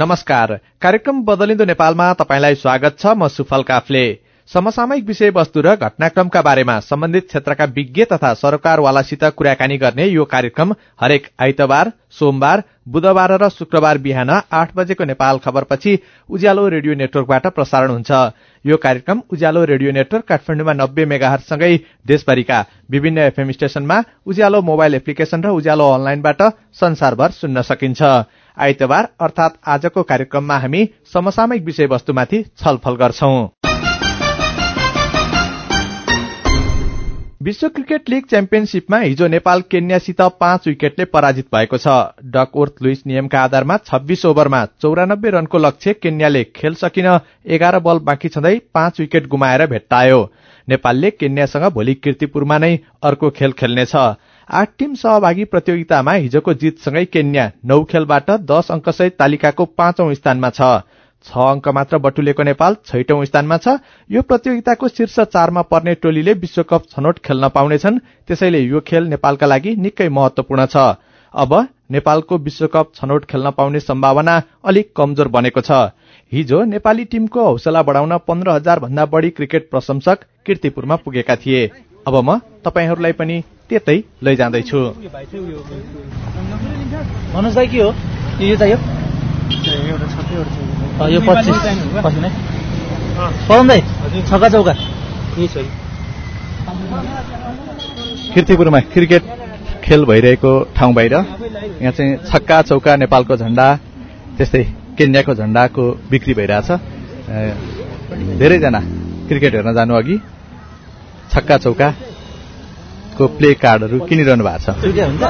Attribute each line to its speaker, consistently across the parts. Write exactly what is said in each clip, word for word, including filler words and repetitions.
Speaker 1: नमस्कार, कार्यक्रम बदलिँदो नेपालमा तपाईंलाई स्वागत छ। म सुफल काफले। समसामयिक विषयवस्तु र घटनाक्रमका बारेमा सम्बन्धित क्षेत्रका विज्ञ तथा सरोकारवालासित कुराकानी गर्ने यो कार्यक्रम हरेक आइतबार, सोमबार, बुधबार र शुक्रबार बिहान आठ बजेको नेपाल खबरपछि उज्यालो रेडियो नेटवर्कबाट प्रसारण हुन्छ। यो कार्यक्रम उज्यालो रेडियो नेटवर्क काठमाडौँमा नब्बे मेगाहर्जसँगै देशभरिका विभिन्न एफएम स्टेशनमा, उज्यालो मोबाइल एप्लिकेशन र उज्यालो अनलाइनबाट संसारभर सुन्न सकिन्छ। आइतबार अर्थात आजको कार्यक्रममा हामी समसामयिक विषयवस्तुमाथि छलफल गर्छौं। विश्व क्रिकेट लीग च्याम्पियनशीपमा हिजो नेपाल केन्यासित पाँच विकेटले पराजित भएको छ। डकवर्थ लुइस नियमका आधारमा छब्बीस ओभरमा चौरानब्बे रनको लक्ष्य केन्याले खेल सकिन एघार बल बाँकी छँदै पाँच विकेट गुमाएर भेट्टायो। नेपालले केन्यासँग भोलि कीर्तिपुरमा नै अर्को खेल खेल्नेछ। आठ टीम सहभागी प्रतियोगितामा हिजोको जितसँगै केन्या नौ खेलबाट दश अंकसहित तालिकाको पाँचौं स्थानमा छ। छ अंक मात्र बटुलेको नेपाल छैटौं स्थानमा छ। यो प्रतियोगिताको शीर्ष चारमा पर्ने टोलीले विश्वकप छनौट खेल्न पाउनेछन्। त्यसैले यो खेल नेपालका लागि निकै महत्वपूर्ण छ। अब नेपालको विश्वकप छनौट खेल्न पाउने सम्भावना अलिक कमजोर बनेको छ। हिजो नेपाली टीमको हौसला बढाउन पन्ध्र हजार भन्दा बढी क्रिकेट प्रशंसक कीर्तिपुरमा पुगेका थिए। अब म तपाईहरूलाई पनि त्यतै लैजाँदैछु।
Speaker 2: मनोज भाइ के हो यो चाहियो? यो पच्चीस पच्चीस नै पढाउँदै छक्का चौका।
Speaker 1: कीर्तिपुरमा क्रिकेट खेल भइरहेको ठाउँ बाहिर यहाँ चाहिँ छक्का चौका नेपालको झण्डा, त्यस्तै केन्याको झण्डाको बिक्री भइरहेछ। धेरैजना क्रिकेट हेर्न जानु अघि छक्का चौकाको प्ले कार्डहरू किनिरहनु भएको छ।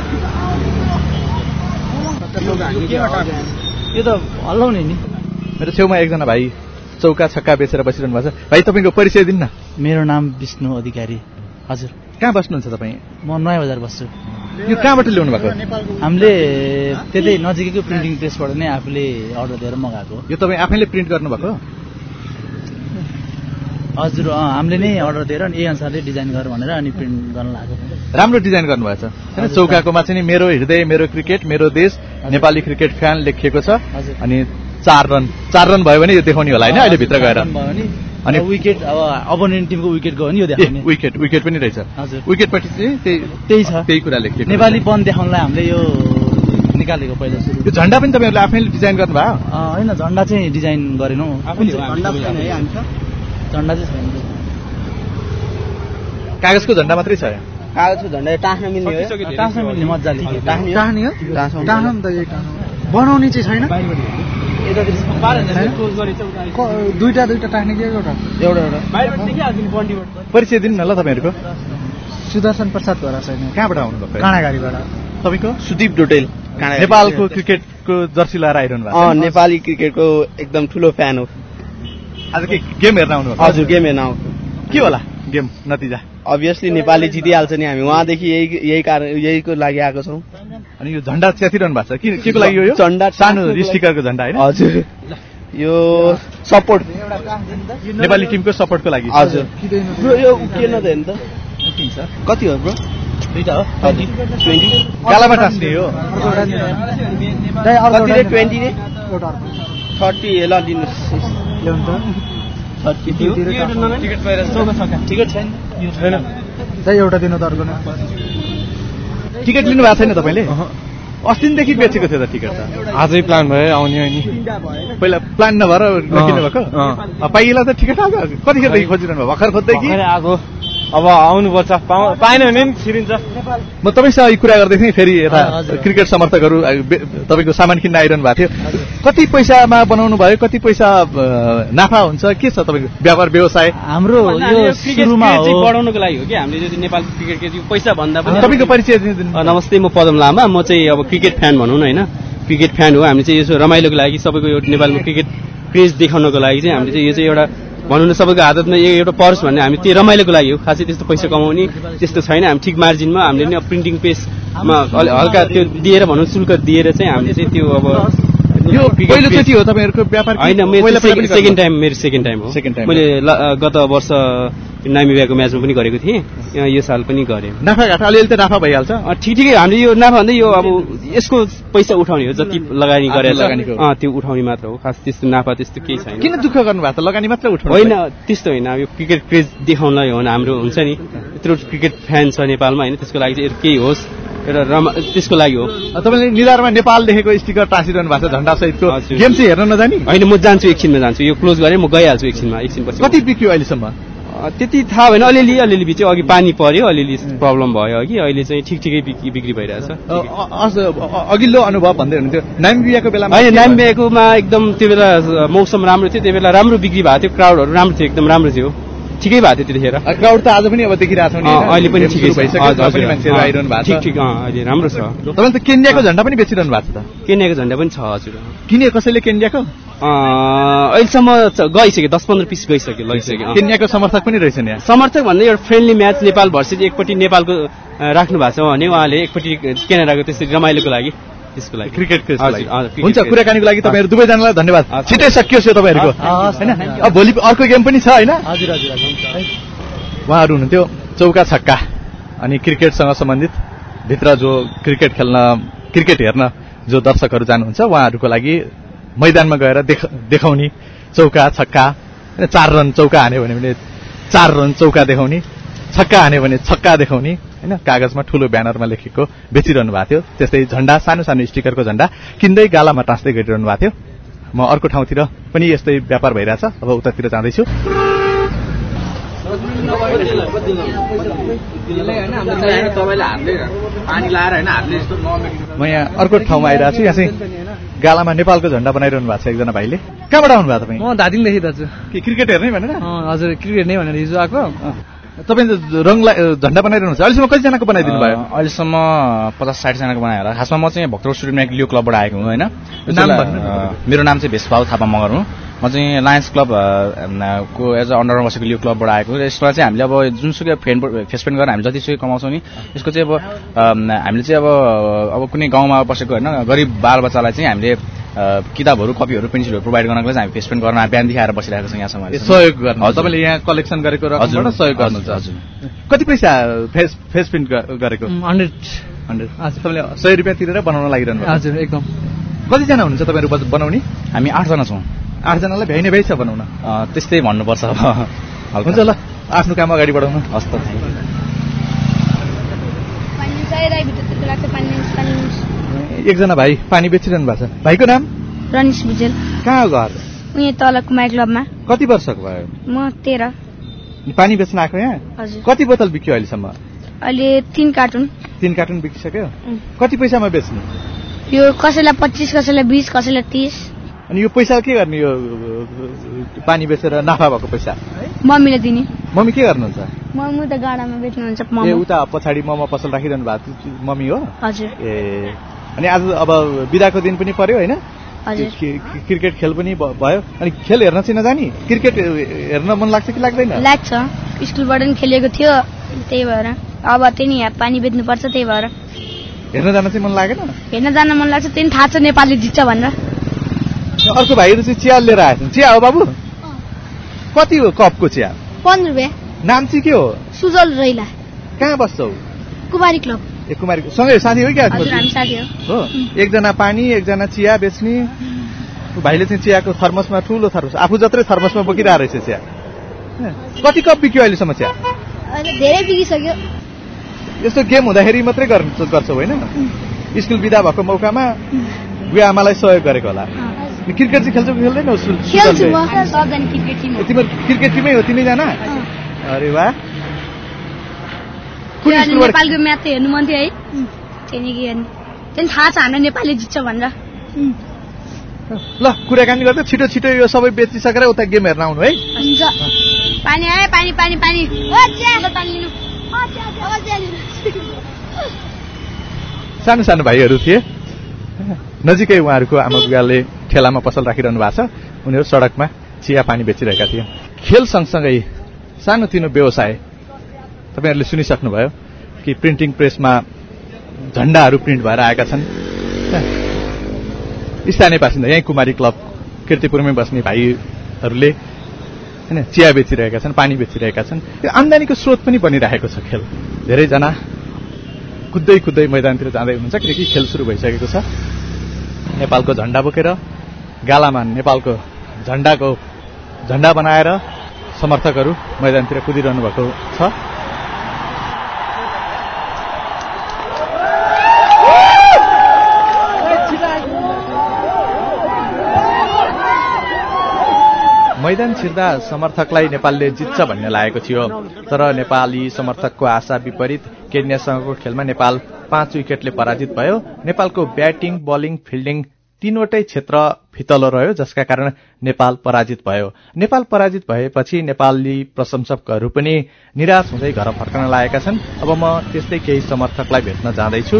Speaker 2: यो त हल्लाउने नि।
Speaker 1: मेरो छेउमा एकजना भाइ चौका छक्का बेचेर बसिरहनु भएको छ। भाइ तपाईँको परिचय दिन्न?
Speaker 2: मेरो नाम विष्णु अधिकारी। हजुर।
Speaker 1: कहाँ बस्नुहुन्छ तपाईँ?
Speaker 2: म नयाँ बजार बस्छु।
Speaker 1: यो कहाँबाट ल्याउनु भएको?
Speaker 2: हामीले त्यतै नजिकैको प्रिन्टिङ प्रेसबाट नै आफूले अर्डर दिएर मगाएको।
Speaker 1: यो तपाईँ आफैले प्रिन्ट गर्नुभएको?
Speaker 2: हजुर, हामीले नै अर्डर दिएर यही अनुसारले डिजाइन गर भनेर अनि प्रिन्ट गर्न लागेको।
Speaker 1: राम्रो डिजाइन गर्नुभएको छ। चौकाकोमा चाहिँ मेरो हृदय मेरो क्रिकेट मेरो देश नेपाली क्रिकेट फ्यान लेखिएको छ। अनि चार रन चार रन भयो भने यो देखाउने होला होइन? अहिले भित्र गएर
Speaker 2: अनि विकेट अब अपोनेन्ट टिमको विकेट गयो भने यो देखाउने।
Speaker 1: विकेट विकेट पनि रहेछ।
Speaker 2: हजुर,
Speaker 1: विकेटपछि चाहिँ त्यही
Speaker 2: त्यही छ,
Speaker 1: त्यही कुरा लेखिएको।
Speaker 2: नेपालीपन देखाउनलाई हामीले यो निकालेको पहिला सुरु।
Speaker 1: यो झण्डा पनि तपाईँहरूले आफैले डिजाइन गर्नुभयो?
Speaker 2: होइन, झण्डा चाहिँ डिजाइन गरेनौँ। झण्डा झण्डा चाहिँ छैन,
Speaker 1: कागजको झण्डा मात्रै छ।
Speaker 2: कागजको झण्डा टाँस्न मिल्ने हो, टाँस्न मिल्ने मजाले
Speaker 3: टाँस्ने हो। टाँस्न त यही टाँस्न बनाउने चाहिँ छैन। दुईटा दुईटा टाँस्ने कि एउटा
Speaker 2: एउटा एउटा
Speaker 1: परिचय दिनु न ल तपाईँहरूको।
Speaker 3: सुदर्शन प्रसाद घोरा छैन।
Speaker 1: कहाँबाट आउनुभएको?
Speaker 3: काँडागाडीबाट।
Speaker 1: तपाईँको?
Speaker 4: सुदीप डोटेल।
Speaker 1: नेपालको क्रिकेटको जर्सी लगाएर आइरहनु भएको?
Speaker 4: अँ, नेपाली क्रिकेटको एकदम ठुलो फ्यान हो।
Speaker 1: आज के गेम हेर्न आउनु भएको?
Speaker 4: हजुर, गेम हेर्न आउँ।
Speaker 1: के होला गेम नतिजा?
Speaker 4: अभियसली नेपाली जितिहाल्छ नि। हामी उहाँदेखि यही यही कारण यहीको लागि आएको छौँ।
Speaker 1: अनि यो झण्डा च्यातिरहनु भएको छ के के को लागि? यो
Speaker 4: झण्डा
Speaker 1: सानो स्टिकरको झण्डा होइन?
Speaker 4: हजुर, यो सपोर्ट
Speaker 1: नेपाली टिमको सपोर्टको लागि।
Speaker 4: हजुर ब्रो, यो के न त कति हो ब्रो?
Speaker 2: दुईटा हो।
Speaker 4: ट्वेन्टी
Speaker 1: कालामा टाँस्ने हो।
Speaker 4: कति रे? ट्वेन्टी रे थर्टी ल दिनुहोस्।
Speaker 2: टिकट छैन
Speaker 3: एउटा दिनु त अर्को।
Speaker 1: टिकट लिनु भएको छैन तपाईँले? अस्तिदेखि बेचेको थियो त टिकट त?
Speaker 5: आजै प्लान भयो आउने हो नि।
Speaker 1: पहिला प्लान नभएर किन्नु भएको? पाइला त टिकट आएको कतिखेरदेखि खोजिरहनु भयो? भर्खर खोज्दै कि?
Speaker 5: आएको अब आउनुपर्छ, पाएन भने नि छिरिन्छ।
Speaker 1: म तपाईँसँग कुरा गर्दै थिएँ, फेरि यता क्रिकेट समर्थकहरू तपाईँको सामान किन्न आइरहनु भएको थियो। कति पैसामा बनाउनु भयो? कति पैसा नाफा हुन्छ? के छ तपाईँको व्यापार व्यवसाय?
Speaker 2: हाम्रो यो सुरुमा
Speaker 4: बढाउनको लागि हो कि हामीले यो नेपाल क्रिकेटको पैसा भन्दा पनि।
Speaker 1: तपाईँको परिचय दिनु।
Speaker 4: नमस्ते, म पदम लामा। म चाहिँ अब क्रिकेट फ्यान भनौँ न होइन, क्रिकेट फ्यान हो। हामी चाहिँ यसो रमाइलोको लागि सबैको यो नेपालमा क्रिकेट क्रेज देखाउनको लागि चाहिँ हामीले चाहिँ यो चाहिँ एउटा भनौँ न सबैको आदतमा एउटा पर्स भन्ने हामी त्यो रमाइलोको लागि हो। खासै त्यस्तो पैसा कमाउने त्यस्तो छैन। हामी ठिक मार्जिनमा हामीले नि प्रिन्टिङ पेजमा हल्का त्यो दिएर भनौँ शुल्क दिएर चाहिँ हामीले चाहिँ त्यो अब
Speaker 1: यो पहिलोचोटि हो तपाईँहरूको व्यापार?
Speaker 4: होइन, मेरो सेकेन्ड टाइम मेरो सेकेन्ड टाइम हो।
Speaker 1: सेकेन्ड टाइम
Speaker 4: मैले गत वर्ष नामिबियाको म्याचमा पनि गरेको थिएँ, यो साल पनि गरेँ।
Speaker 1: नाफा घाटा अलिअलि त नाफा भइहाल्छ।
Speaker 4: ठिक ठिकै हामीले यो नाफा भन्दै यो अब यसको पैसा उठाउने हो, जति लगानी गरेर त्यो उठाउने मात्र हो, खास त्यस्तो नाफा त्यस्तो केही छैन।
Speaker 1: किन दुःख गर्नुभएको त, लगानी मात्र उठाउनु?
Speaker 4: होइन त्यस्तो होइन, यो क्रिकेट क्रेज देखाउनलाई हो, हाम्रो हुन्छ नि यत्रो क्रिकेट फ्यान छ नेपालमा होइन, त्यसको लागि चाहिँ केही होस् एउटा रमा त्यसको लागि हो।
Speaker 1: तपाईँले निधारमा नेपाल लेखेको स्टिकर टाँसिरहनु भएको छ झन्डा सहितको, गेम चाहिँ हेर्न नजानी?
Speaker 4: होइन म जान्छु, एकछिनमा जान्छु, यो क्लोज गरेँ म गइहाल्छु एकछिनमा, एकछिनपछि।
Speaker 1: कति बिक्यो अहिलेसम्म?
Speaker 4: त्यति थाहा भएन, अलिअलि अलिअलि बिच्यो, अघि पानी पर्यो अलिअलि प्रब्लम भयो अघि, अहिले चाहिँ ठिक ठिकै बिक्री बिक्री भइरहेछ।
Speaker 1: अघिल्लो अनुभव भन्दै हुनुहुन्थ्यो नामिबियाको बेलामा?
Speaker 4: होइन नामिबियाकोमा एकदम त्यो बेला मौसम राम्रो थियो, त्यो बेला राम्रो बिक्री भएको थियो, क्राउडहरू राम्रो थियो, एकदम राम्रो थियो, ठिकै भएको थियो त्यतिखेर।
Speaker 1: क्राउड त आज पनि अब देखिरहेको छ नि,
Speaker 4: अहिले पनि ठिकै
Speaker 1: भइसक्यो, मान्छेहरू आइरहनु भएको छ।
Speaker 4: ठिक ठिक अहिले राम्रो छ।
Speaker 1: तपाईँले त केन्याको झन्डा पनि बेचिरहनु भएको छ त?
Speaker 4: केन्याको झन्डा पनि छ हजुर।
Speaker 1: किने कसैले केन्याको?
Speaker 4: अहिलेसम्म गइसक्यो, दस पन्ध्र पिस गइसक्यो लगिसक्यो।
Speaker 1: केन्याको समर्थक पनि रहेछन् यहाँ?
Speaker 4: समर्थक भन्दै एउटा फ्रेन्डली म्याच नेपाल भर्सेस एकपट्टि नेपालको राख्नु भएको छ भने उहाँले एकपट्टि केनेडाको त्यसरी रमाइलोको लागि त्यसको लागि
Speaker 1: क्रिकेट हुन्छ। कुराकानीको लागि तपाईँहरू दुवैजनालाई धन्यवाद। छिटै सकियोस् यो तपाईँहरूको होइन, अब भोलि अर्को गेम पनि छ होइन?
Speaker 2: हजुर हजुर।
Speaker 1: उहाँहरू हुनुहुन्थ्यो चौका छक्का अनि क्रिकेटसँग सम्बन्धित भित्र जो क्रिकेट खेल्न क्रिकेट हेर्न जो दर्शकहरू जानुहुन्छ उहाँहरूको लागि मैदानमा गएर देख देखाउने चौका छक्का, चार रन चौका हान्यो भने चार रन चौका देखाउने, छक्का हान्यो भने छक्का देखाउने होइन, कागजमा ठुलो ब्यानरमा लेखेको बेचिरहनु भएको थियो। त्यस्तै झन्डा सानो सानो स्टिकरको झन्डा किन्दै गालामा टाँस्दै गरिरहनु भएको थियो। म अर्को ठाउँतिर पनि यस्तै व्यापार भइरहेछ, अब उतातिर जाँदैछु। म यहाँ अर्को ठाउँमा आइरहेको छु, यहाँ चाहिँ गालामा नेपालको झन्डा बनाइरहनु भएको छ एकजना भाइले। कहाँबाट आउनु भयो तपाईँ?
Speaker 3: म धादिङदेखि दाजु।
Speaker 1: के क्रिकेट हेर्नै भनेर?
Speaker 3: हजुर क्रिकेट नै भनेर हिजो आएको।
Speaker 1: तपाईँ रङलाई झन्डा बनाइरहनु छ, अहिलेसम्म कतिजनाको बनाइदिनु भयो?
Speaker 6: अहिलेसम्म पचास साठीजनाको बनायो होला। खासमा म चाहिँ भक्तपुर स्टुडियोमा लियो क्लबबाट आएको हुँ होइन। मेरो नाम चाहिँ भेषबाबु थापा मगर हुँ। म चाहिँ लायन्स क्लब को एज अ अन्डरमा बसेको लियो क्लबबाट आएको। यसमा चाहिँ हामीले अब जुनसुकै फेन फेस पेन्ट गरेर हामी जतिसुकै कमाउँछौँ नि, यसको चाहिँ अब हामीले चाहिँ अब अब कुनै गाउँमा बसेको होइन गरिब बालबच्चालाई चाहिँ हामीले किताबहरू कपीहरू पेन्सिलहरू प्रोभाइड गर्नको लागि हामी फेस पेन्ट गर्न बिहानदेखि आएर बसिरहेको छौँ यहाँसम्म।
Speaker 1: सहयोग गर्नु तपाईँले यहाँ कलेक्सन गरेको रकमबाट सहयोग गर्नुहुन्छ? हजुर। कति पैसा फेस फेस पेन्ट गरेको?
Speaker 3: हन्ड्रेड
Speaker 1: हन्ड्रेड तपाईँले सय रुपियाँ तिरेर बनाउन लागिरहनु?
Speaker 3: हजुर एकदम।
Speaker 1: कतिजना हुनुहुन्छ तपाईँहरू बनाउने?
Speaker 6: हामी आठजना छौँ।
Speaker 1: आठजनालाई भ्याइ नै भ्याइ छ बनाउन?
Speaker 6: त्यस्तै भन्नुपर्छ अब।
Speaker 1: हुन्छ ल, आफ्नो काम अगाडि बढाउनु।
Speaker 6: हस् त।
Speaker 1: एकजना भाइ पानी बेचिरहनु भएको छ, भाइको नाम?
Speaker 7: रनिस भुजेल।
Speaker 1: कहाँ हो घर?
Speaker 7: उहाँ तल कुमारी क्लबमा।
Speaker 1: कति वर्षको भयो?
Speaker 7: म तेह्र।
Speaker 1: पानी बेच्न आएको यहाँ?
Speaker 7: हजुर।
Speaker 1: कति बोतल बिक्यो अहिलेसम्म?
Speaker 7: अहिले तीन कार्टुन।
Speaker 1: तीन कार्टुन बिकिसक्यो? कति पैसामा बेच्ने?
Speaker 7: यो कसैलाई पच्चिस, कसैलाई बिस, कसैलाई तीस।
Speaker 1: अनि यो पैसा के गर्ने, यो पानी बेचेर नाफा भएको पैसा?
Speaker 7: मम्मीले दिने।
Speaker 1: मम्मी के गर्नुहुन्छ?
Speaker 7: मम्मी त गाडामा बेच्नुहुन्छ।
Speaker 1: ए उता पछाडि मोमो पसल राखिरहनु भएको मम्मी हो?
Speaker 7: हजुर।
Speaker 1: ए अनि आज अब बिदाको दिन पनि पर्यो होइन?
Speaker 7: हजुर।
Speaker 1: क्रिकेट खेल पनि भयो, अनि खेल हेर्न चाहिँ नजानी? क्रिकेट हेर्न मन लाग्छ कि लाग्दैन?
Speaker 7: लाग्छ, स्कुलबाट पनि खेलिएको थियो त्यही भएर। अब त्यही नि यहाँ पानी बेच्नुपर्छ त्यही भएर।
Speaker 1: हेर्न जान चाहिँ मन लागेन?
Speaker 7: हेर्न जान मन लाग्छ, त्यही थाहा छ नेपालले जित्छ भनेर।
Speaker 1: अर्को भाइहरू चाहिँ चिया लिएर आएछन्। चिया हो बाबु? कति हो कपको चिया?
Speaker 7: पन्ध्र रुपियाँ।
Speaker 1: नाम चाहिँ के हो?
Speaker 7: सुजल रैला।
Speaker 1: कहाँ बस्छौ?
Speaker 7: कुमारी क्लब।
Speaker 1: ए कुमारी सँगै साथी हो क्या?
Speaker 7: हामी साथी हो।
Speaker 1: एकजना पानी एकजना चिया बेच्ने। भाइले चाहिँ चियाको थर्मसमा ठुलो थर्मस आफू जत्रै थर्मसमा बोकिरहेको रहेछ चिया। कति कप बिक्यो अहिलेसम्म चिया?
Speaker 7: धेरै बिकिसक्यो।
Speaker 1: यस्तो गेम हुँदाखेरि मात्रै गर्छौ होइन? स्कुल बिदा भएको मौकामा बुवा आमालाई सहयोग गरेको होला। क्रिकेट चाहिँ खेल्छौ कि खेल्दैनौ?
Speaker 7: खेल्छु म। सबजना क्रिकेट टिम हो।
Speaker 1: तिम्रो क्रिकेट टिमै हो तिनैजना? अरे वाह। कुन स्कुलबाट?
Speaker 7: नेपालको म्याच हेर्नु मन थियो है, त्यही नै हेर्नु। त्यही थाहा छ हाम्रो नेपालले जित्छ भनेर।
Speaker 1: ल कुराकानी गर्दा छिटो छिटो यो सबै बेचिसकेर उता गेम हेर्न आउनु है।
Speaker 7: हुन्छ। पानी आयो, पानी पानी पानी।
Speaker 1: सानो सानो भाइहरू थिए, नजिकै उहाँहरूको आमा बुवाले ठेलामा पसल राखिरहनु भएको छ, उनीहरू सडकमा चिया पानी बेचिरहेका थिए। खेल सँगसँगै सानोतिनो व्यवसाय तपाईँहरूले सुनिसक्नुभयो कि प्रिन्टिङ प्रेसमा झन्डाहरू प्रिन्ट भएर आएका छन्। स्थानीय बासिन्दा यहीँ कुमारी क्लब किर्तिपुरमै बस्ने भाइहरूले होइन चिया बेचिरहेका छन्, पानी बेचिरहेका छन्। यो आम्दानीको स्रोत पनि बनिरहेको छ खेल। धेरैजना कुद्दै कुद्दै मैदानतिर जाँदै हुनुहुन्छ किनकि खेल सुरु भइसकेको छ। नेपालको झण्डा बोकेर गालामा नेपालको झण्डाको झण्डा बनाएर समर्थकहरू मैदानतिर कुदिरहनु भएको छ। मैदान छिर्दा समर्थकलाई नेपालले जित्छ भन्ने लागेको थियो, तर नेपाली समर्थकको आशा विपरीत केन्यासँगको खेलमा नेपाल पाँच विकेटले पराजित भयो। नेपालको ब्याटिङ, बलिङ, फिल्डिङ तीनवटै क्षेत्र फितलो रह्यो, जसका कारण नेपाल पराजित भयो। नेपाल पराजित भएपछि नेपाली प्रशंसकहरू पनि निराश हुँदै घर फर्कन लागेका छन्। अब म त्यस्तै केही समर्थकलाई भेट्न जाँदैछु।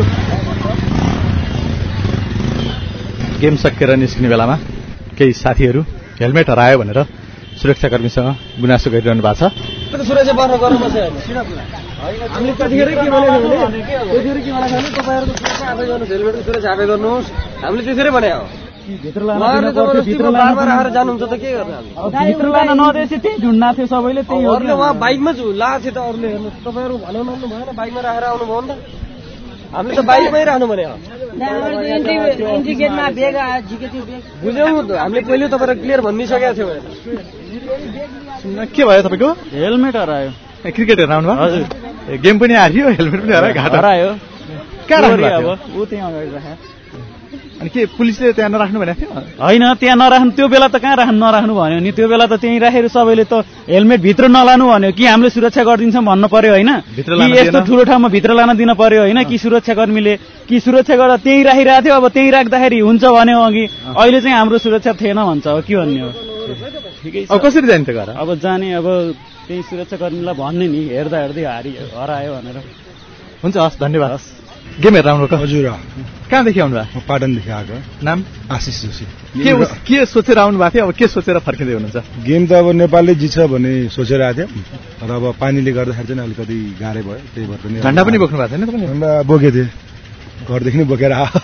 Speaker 1: गेम सकिएर निस्किने बेलामा केही साथीहरू हेलमेट हरायो भनेर सुरक्षाकर्मीसँग गुनासो गरिरहनु भएको छ।
Speaker 8: सुरक्षा बर्ख गर्नु पर्छ हामीले त्यतिखेरै के भनेको भने त्यतिखेरै के भनेको भने तपाईहरुको सुरक्षा आफै गर्नुस्, हेलमेटको सुरक्षा आफै गर्नुस्, हामीले त्यसरी भने हो। भित्र लान भित्र बारमा राखेर जानुहुन्छ त के गर्ने हामी? भित्र लान नदिएपछि त्यही झुन्डा थियो सबैले, त्यही हो। अरूले वहाँ बाइकमा लाएको थियो त, अरूले हेर्नु तपाईहरु भन्नु नन्नु भएन, बाइकमा राखेर आउनु भयो नि त। हामीले त बाइकमै राख्नु भने हो। एन्ट्री गेटमा बेग झिके थियो बेग बुझ्यौ। हामीले पहिले तपाईहरु क्लियर भनिसकेका थियौ।
Speaker 1: के भयो तपाईको?
Speaker 8: हेलमेट हरायो।
Speaker 1: क्रिकेट हेर्न आउनु भयो? हजुर। गेम पनि हारियो, हेलमेट पनि हरायो, घाटा
Speaker 8: हरायो।
Speaker 1: कहाँ राख्नु भयो?
Speaker 8: ऊ त्यहाँ अगाडि राखे।
Speaker 1: अनि के पुलिसले त्यहाँ नराख्नु भनेको थियो?
Speaker 8: होइन, त्यहाँ नराख्नु, त्यो बेला त कहाँ राख्नु नराख्नु भन्यो नि। त्यो बेला त त्यहीँ राखेर सबैले त हेलमेट भित्र नलानु भन्यो कि हामीले सुरक्षा गरिदिन्छौँ भन्नु पर्यो होइन? कि यस्तो ठुलो ठाउँमा भित्र लान दिन पर्यो होइन? कि सुरक्षाकर्मीले कि सुरक्षा गरेर त्यहीँ राखिरहेको थियो, अब त्यहीँ राख्दाखेरि हुन्छ भन्यो अघि, अहिले चाहिँ हाम्रो सुरक्षा थिएन भन्छ। अब के भन्ने हो? ठिकै छ।
Speaker 1: अब कसरी जाने त घर?
Speaker 8: अब जाने अब त्यही सुरक्षाकर्मीलाई भन्ने नि, हेर्दा हेर्दै हारि हरायो भनेर।
Speaker 1: हुन्छ, हस्, धन्यवाद। गेम हेरेर आउनु भएको?
Speaker 9: हजुर।
Speaker 1: कहाँदेखि आउनु भयो?
Speaker 9: पाटनदेखि आएको।
Speaker 1: नाम?
Speaker 9: आशिष जोशी।
Speaker 1: के के सोचेर आउनु भएको थियो? अब के सोचेर फर्किँदै हुनुहुन्छ?
Speaker 9: गेम त अब नेपालले जित्छ भन्ने सोचेर आएको थियो, तर अब पानीले गर्दाखेरि चाहिँ अलिकति गाह्रै भयो, त्यही भएर पनि।
Speaker 1: झन्डा पनि बोक्नु भएको छैन तपाईँले?
Speaker 9: झन्डा बोकेको थिएँ, घरदेखि नै बोकेर आयो।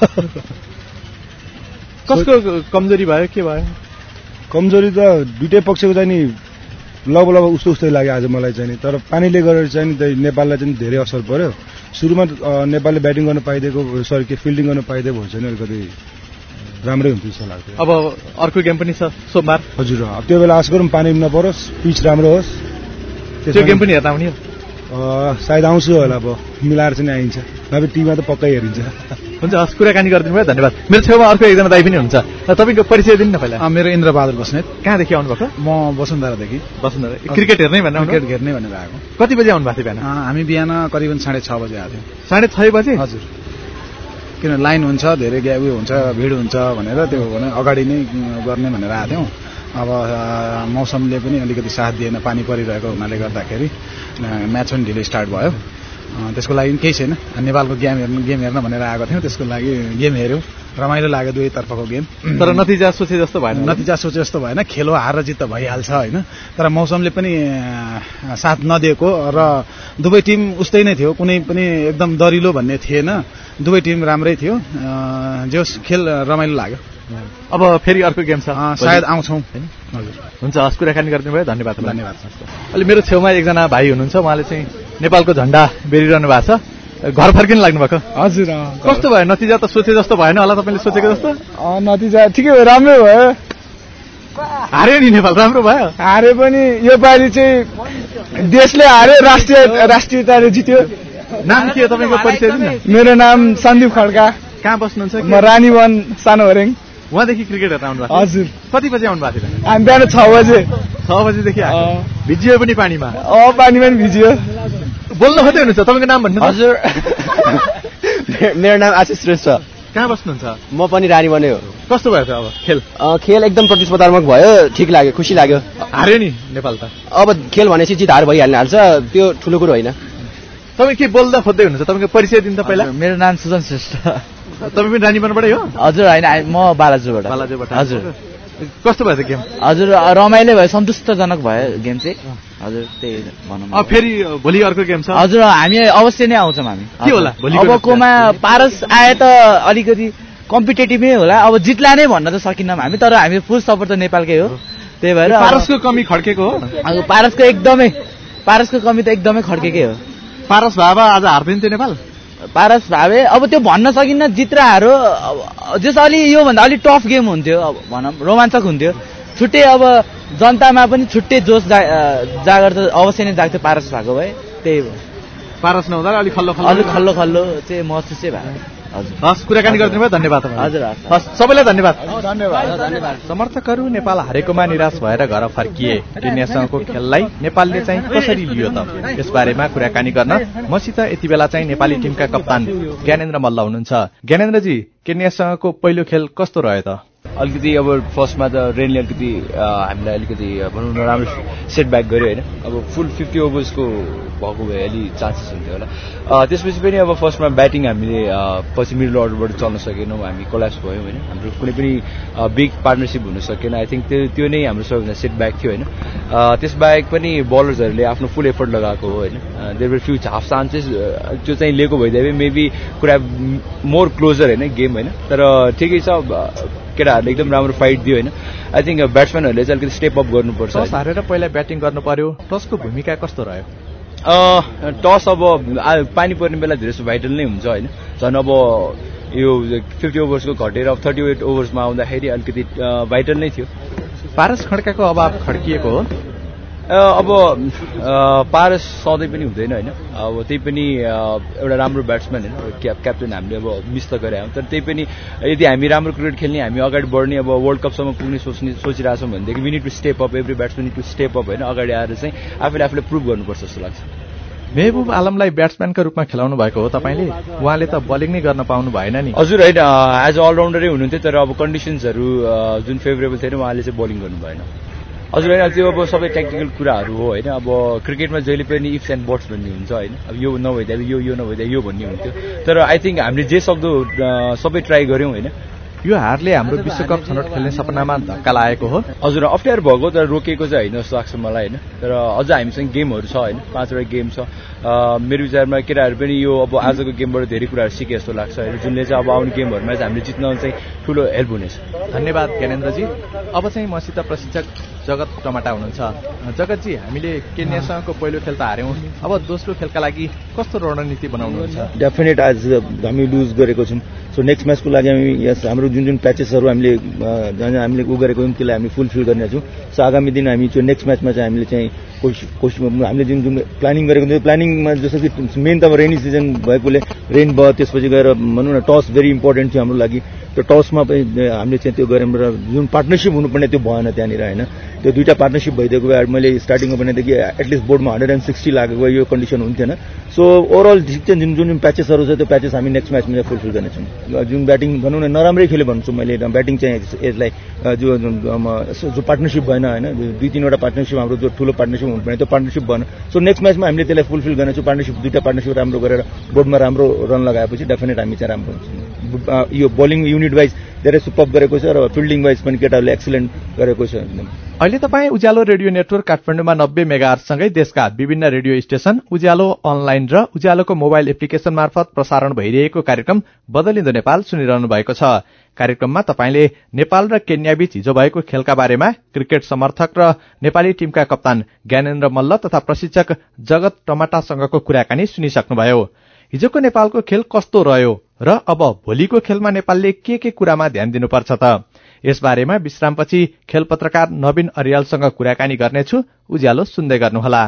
Speaker 1: कसको कमजोरी भयो, के भयो?
Speaker 9: कमजोरी त दुइटै पक्षको चाहिँ नि लगभग लगभग उस्तो उस्तै लाग्यो आज मलाई चाहिँ नि, तर पानीले गरेर चाहिँ नि नेपाललाई चाहिँ धेरै असर पर्यो। सुरुमा नेपालले ब्याटिङ गर्न पाइदिएको, सरी के फिल्डिङ गर्न पाइदिएको भन्छ नि अलिकति राम्रै हुन्थ्यो जस्तो लाग्थ्यो।
Speaker 1: अब अर्को गेम पनि छ सोमबार।
Speaker 9: हजुर, त्यो बेला आशा गरौँ पानी नपरोस्, पिच राम्रो होस्।
Speaker 1: त्यो गेम पनि हेर्न आउने हो?
Speaker 9: सायद आउँछु होला, अब मिलाएर चाहिँ आइन्छ, नभए टिममा त पक्कै हेरिन्छ।
Speaker 1: हुन्छ, हस्, कुराकानी गरिदिनु भयो, धन्यवाद। मेरो छेउमा अर्को एकजना दाइ पनि हुनुहुन्छ, तपाईँको परिचय दिनु न पहिला।
Speaker 10: मेरो इन्द्रबहादुर बस्नेत।
Speaker 1: कहाँदेखि आउनुभएको?
Speaker 10: म वसुन्धरादेखि।
Speaker 1: वसुन्धरा। क्रिकेट हेर्नै भनेर?
Speaker 10: क्रिकेट हेर्नै भनेर आएको।
Speaker 1: कति बजे आउनु भएको थियो बिहान?
Speaker 10: हामी बिहान करिबन साढे छ बजे आएको थियौँ।
Speaker 1: साढे छ बजे?
Speaker 10: हजुर, किन लाइन हुन्छ, धेरै ग्या उयो हुन्छ, भिड हुन्छ भनेर त्यो भने अगाडि नै गर्ने भनेर आएको थियौँ। अब मौसमले पनि अलिकति साथ दिएन, पानी परिरहेको हुनाले गर्दाखेरि म्याच पनि ढिलो स्टार्ट भयो। त्यसको लागि केही छैन, नेपालको गेम हेर्नु गेम हेर्न भनेर आएको थियौँ, त्यसको लागि गेम हेऱ्यौँ, रमाइलो लाग्यो दुवैतर्फको गेम।
Speaker 1: तर नतिजा सोचे जस्तो भएन?
Speaker 10: नतिजा सोचे जस्तो भएन, खेलो हार र जित त भइहाल्छ होइन, तर मौसमले पनि साथ नदिएको र दुवै टिम उस्तै नै थियो, कुनै पनि एकदम दरिलो भन्ने थिएन, दुवै टिम राम्रै थियो, जो खेल रमाइलो लाग्यो।
Speaker 1: अब फेरि अर्को गेम छ,
Speaker 10: सायद आउँछौँ।
Speaker 1: हजुर, हुन्छ, हस्, कुराकानी गरिदिनु भयो, धन्यवाद।
Speaker 10: धन्यवाद।
Speaker 1: अहिले मेरो छेउमा एकजना भाइ हुनुहुन्छ, उहाँले चाहिँ नेपालको झण्डा बेरिरहनु भएको छ, घर फर्किन लाग्नु भएको?
Speaker 3: हजुर।
Speaker 1: कस्तो भयो नतिजा? त सोचे जस्तो भएन होला तपाईँले सोचेको जस्तो?
Speaker 3: नतिजा ठिकै भयो, राम्रो भयो।
Speaker 1: हार्यो नि नेपाल, राम्रो भयो।
Speaker 3: हारे पनि यो पालि चाहिँ देशले हार्यो, राष्ट्रिय राष्ट्रियताले जित्यो।
Speaker 1: नाम के हो तपाईँको? परिचय दिनु न।
Speaker 3: मेरो नाम सन्दीप खड्का।
Speaker 1: कहाँ बस्नुहुन्छ?
Speaker 3: म रानीवन सानो होरेङ।
Speaker 1: उहाँदेखि क्रिकेट हेर्न आउनु भएको?
Speaker 3: हजुर।
Speaker 1: कति बजे आउनु भएको थियो?
Speaker 3: हामी बिहान छ बजे।
Speaker 1: छ बजेदेखि भिजियो पनि पानीमा?
Speaker 3: अँ, पानीमा पनि भिजियो।
Speaker 1: बोल्नु खोज्दै हुनुहुन्छ, तपाईँको नाम भन्नु?
Speaker 11: हजुर, मेरो नाम आशिष श्रेष्ठ।
Speaker 1: कहाँ बस्नुहुन्छ?
Speaker 11: म पनि रानीवनै हो।
Speaker 1: कस्तो भयो त अब खेल?
Speaker 11: खेल एकदम प्रतिस्पर्धात्मक भयो, ठिक लाग्यो, खुसी लाग्यो।
Speaker 1: हार्यो नि नेपाल त।
Speaker 11: अब खेल भनेपछि जित हार भइहाल्ने हाल्छ, त्यो ठुलो कुरो होइन।
Speaker 1: तपाईँ के बोल्दा खोज्दै हुनुहुन्छ? तपाईँको परिचय दिनु त पहिला।
Speaker 12: मेरो नाम सुजन श्रेष्ठ।
Speaker 1: तपाईँ पनि रानीवनबाटै हो?
Speaker 12: हजुर, होइन, म बालाजुबाट।
Speaker 1: बालाजुबाट।
Speaker 12: हजुर।
Speaker 1: कस्तो भयो त गेम?
Speaker 12: हजुर, रमाइलो भयो, सन्तुष्टजनक भयो गेम चाहिँ। हजुर, त्यही भनौँ।
Speaker 1: अब फेरि भोलि अर्को गेम छ?
Speaker 12: हजुर, हामी अवश्य नै आउँछौँ हामी।
Speaker 1: के होला
Speaker 12: अबकोमा? पारस आए त अलिकति कम्पिटेटिभै होला, अब जित्ला नै भन्न त सकिन्नौँ हामी, तर हामी फुल सपोर्ट त नेपालकै हो, त्यही भएर
Speaker 1: पारसको कमी खड्केको हो।
Speaker 12: अब पारसको एकदमै पारसको कमी त एकदमै खड्केकै हो।
Speaker 1: पारस भावा आज हार्दैन थियो नेपाल।
Speaker 12: पारस भावे अब त्यो भन्न सकिन्न जित र हार हो। जस अलि योभन्दा अलिक टफ गेम हुन्थ्यो, अब भनौँ रोमाञ्चक हुन्थ्यो। छुट्टै अब जनतामा पनि छुट्टै जोस जागर त अवश्य नै जाग्थ्यो पारस भएको भए। त्यही हो,
Speaker 1: पारस नहुँदा अलिक खल्लो खल्लो
Speaker 12: अलिक खल्लो खल्लो चाहिँ महसुसै भयो। हजुर
Speaker 1: हस्, कुराकानी गरिदिनु भयो, धन्यवाद।
Speaker 12: हजुर
Speaker 1: हस्, सबैलाई धन्यवाद।
Speaker 10: धन्यवाद।
Speaker 1: समर्थकहरू नेपाल हारेकोमा निराश भएर घर फर्किए। केन्यासँगको खेललाई नेपालले चाहिँ कसरी लियो त, यसबारेमा कुराकानी गर्न मसित यति बेला चाहिँ नेपाली टिमका कप्तान ज्ञानेन्द्र मल्ल हुनुहुन्छ। ज्ञानेन्द्रजी, केन्यासँगको पहिलो खेल कस्तो रह्यो त?
Speaker 13: अलिकति अब फर्स्टमा त रेनले अलिकति हामीलाई अलिकति भनौँ न राम्रो सेटब्याक गर्यो होइन। अब फुल फिफ्टी ओभर्सको भएको भए अलि चान्सेस हुन्थ्यो होला। त्यसपछि पनि अब फर्स्टमा ब्याटिङ हामीले पछि मिडल अर्डरबाट चल्न सकेनौँ, हामी कोल्याप्स भयौँ होइन। हाम्रो कुनै पनि बिग पार्टनरसिप हुन सकेन। आई थिङ्क त्यो त्यो नै हाम्रो सबैभन्दा सेटब्याक थियो होइन। त्यसबाहेक पनि बलर्सहरूले आफ्नो फुल एफर्ट लगाएको हो होइन। There were few half chances, त्यो चाहिँ लिएको भइदिए मेबी कुरा मोर क्लोजर होइन गेम होइन। तर ठिकै छ, केटाहरूले एकदम राम्रो फाइट दियो होइन। आई थिङ्क ब्याट्सम्यानहरूले चाहिँ अलिकति स्टेप अप गर्नुपर्छ।
Speaker 1: टस हारेर पहिला ब्याटिङ गर्नु पर्यो, टसको भूमिका कस्तो रह्यो?
Speaker 13: टस अब पानी पर्ने बेला धेरै जस्तो भाइटल नै हुन्छ होइन। झन् अब यो फिफ्टी ओभर्सको घटेर अब थर्टी एट ओभर्समा आउँदाखेरि अलिकति भाइटल नै थियो।
Speaker 1: पारस खड्काको अभाव खड्किएको हो।
Speaker 13: अब पारस सधैँ पनि हुँदैन होइन। अब त्यही पनि एउटा राम्रो ब्याट्सम्यान होइन, क्याप क्याप्टेन हामीले अब मिस त गरे हौँ। तर त्यही पनि यदि हामी राम्रो क्रिकेट खेल्ने, हामी अगाडि बढ्ने, अब वर्ल्ड कपसम्म पुग्ने सोच्ने सोचिरहेछौँ भनेदेखि we need to step up, every batsman need to step up होइन। अगाडि आएर चाहिँ आफूले आफूले प्रुभ गर्नुपर्छ जस्तो लाग्छ।
Speaker 1: मेहबुब आलमलाई ब्याट्सम्यानका रूपमा खेलाउनु भएको हो तपाईँले, उहाँले त बलिङ नै गर्न पाउनु भएन नि?
Speaker 13: हजुर होइन, एज अ अलराउन्डरै हुनुहुन्थ्यो, तर अब कन्डिसन्सहरू जुन फेभरेबल थिएन उहाँले चाहिँ बलिङ गर्नु भएन। हजुर होइन, त्यो अब सबै टेक्निकल कुराहरू हो होइन। अब क्रिकेटमा जहिले पनि इफ्स एन्ड बट्स भन्ने हुन्छ होइन। अब यो नभइदिए यो यो नभइदिए यो भन्ने हुन्थ्यो। तर आई थिङ्क हामीले जे सक्दो सबै ट्राई गऱ्यौँ होइन।
Speaker 1: यो हारले हाम्रो विश्वकप छनौट खेल्ने सपनामा धक्का लागेको हो।
Speaker 13: हजुर अप्ठ्यारो भएको, तर रोकेको चाहिँ होइन जस्तो लाग्छ मलाई होइन। तर अझ हामीसँग गेमहरू छ होइन, पाँचवटा गेम छ। मेरो विचारमा केटाहरू पनि यो अब आजको गेमबाट धेरै कुराहरू सिके जस्तो लाग्छ होइन, जुनले चाहिँ अब आउने गेमहरूमा चाहिँ हामीले जित्न चाहिँ ठुलो हेल्प हुनेछ।
Speaker 1: धन्यवाद ज्ञानेन्द्रजी। अब चाहिँ मसित प्रशिक्षक जगत टमाटा हुनुहुन्छ। जगतजी, हामीले केन्यासँगको पहिलो खेल त हार्यौँ, अब दोस्रो खेलका लागि कस्तो रणनीति बनाउनुहुन्छ?
Speaker 14: डेफिनेट आज हामी लुज गरेको छौँ। सो नेक्स्ट म्याचको लागि हामी यस हाम्रो जुन जुन प्याचेसहरू हामीले जहाँ जहाँ हामीले उ गरेको छौँ त्यसलाई हामी फुलफिल गर्नेछौँ। सो आगामी दिन हामी त्यो नेक्स्ट म्याचमा चाहिँ हामीले चाहिँ कोसिस कोसिस हामीले जुन जुन प्लानिङ गरेको थियो, प्लानिङमा जस्तो कि मेन त अब रेनी सिजन भएकोले रेन भयो, त्यसपछि गएर भनौँ न टस भेरी इम्पोर्टेन्ट थियो हाम्रो लागि। त्यो टसमा पनि हामीले चाहिँ त्यो गऱ्यौँ र जुन पार्टनरसिप हुनुपर्ने त्यो भएन त्यहाँनिर होइन। त्यो दुईवटा पार्टनरसिप भइदिएको भए मैले स्टार्टिङमा भनेदेखि एटलिस्ट बोर्डमा हन्ड्रेड एन्ड सिक्सटी लागेको यो कन्डिसन हुन्थेन। सो ओभरअल ठिक चाहिँ जुन जुन प्याचेसहरू छ त्यो प्याचेस हामी नेक्स्ट म्याचमा चाहिँ फुलफिल गर्नेछौँ। जुन ब्याटिङ भनौँ न नराम्रै खेल्यो भन्छु मैले, ब्याटिङ चाहिँ यसलाई जो जो पार्टनरसिप भएन होइन, दुई तिनवटा पार्टनरसिप हाम्रो जो ठुलो पार्टनरसिप हुनुपर्ने त्यो पार्टनरसिप भएन। सो नेक्स्ट म्याचमा हामीले त्यसलाई फुलफिल गर्नेछौँ। पार्टनरसिप दुईवटा पार्टनरसिप राम्रो गरेर बोर्डमा राम्रो रन लगाएपछि डेफिनेट हामी चाहिँ राम्रो हुन्छ। यो बलिङ युनिट वाइज धेरै सुपर्ब गरेको छ र फिल्डिङ वाइज पनि केटाहरूले एक्सिलेन्ट गरेको छ।
Speaker 1: अहिले तपाईँ उज्यालो रेडियो नेटवर्क काठमाडौँमा नब्बे मेगाहर्जसँगै देशका विभिन्न रेडियो स्टेशन, उज्यालो अनलाइन र उज्यालोको मोबाइल एप्लिकेशन मार्फत प्रसारण भइरहेको कार्यक्रम बदलिँदो नेपाल सुनिरहनु भएको छ। कार्यक्रममा तपाईँले नेपाल र केन्याबीच हिजो भएको खेलका बारेमा क्रिकेट समर्थक र नेपाली टिमका कप्तान ज्ञानेन्द्र मल्ल तथा प्रशिक्षक जगत टमाटासँगको कुराकानी सुनिसक्नुभयो। हिजोको नेपालको खेल कस्तो रह्यो र अब भोलिको खेलमा नेपालले के के कुरामा ध्यान दिनुपर्छ त, यसबारेमा विश्रामपछि खेल पत्रकार नवीन अर्यालसँग कुराकानी गर्नेछु। उज्यालो सुन्दै गर्नुहोला।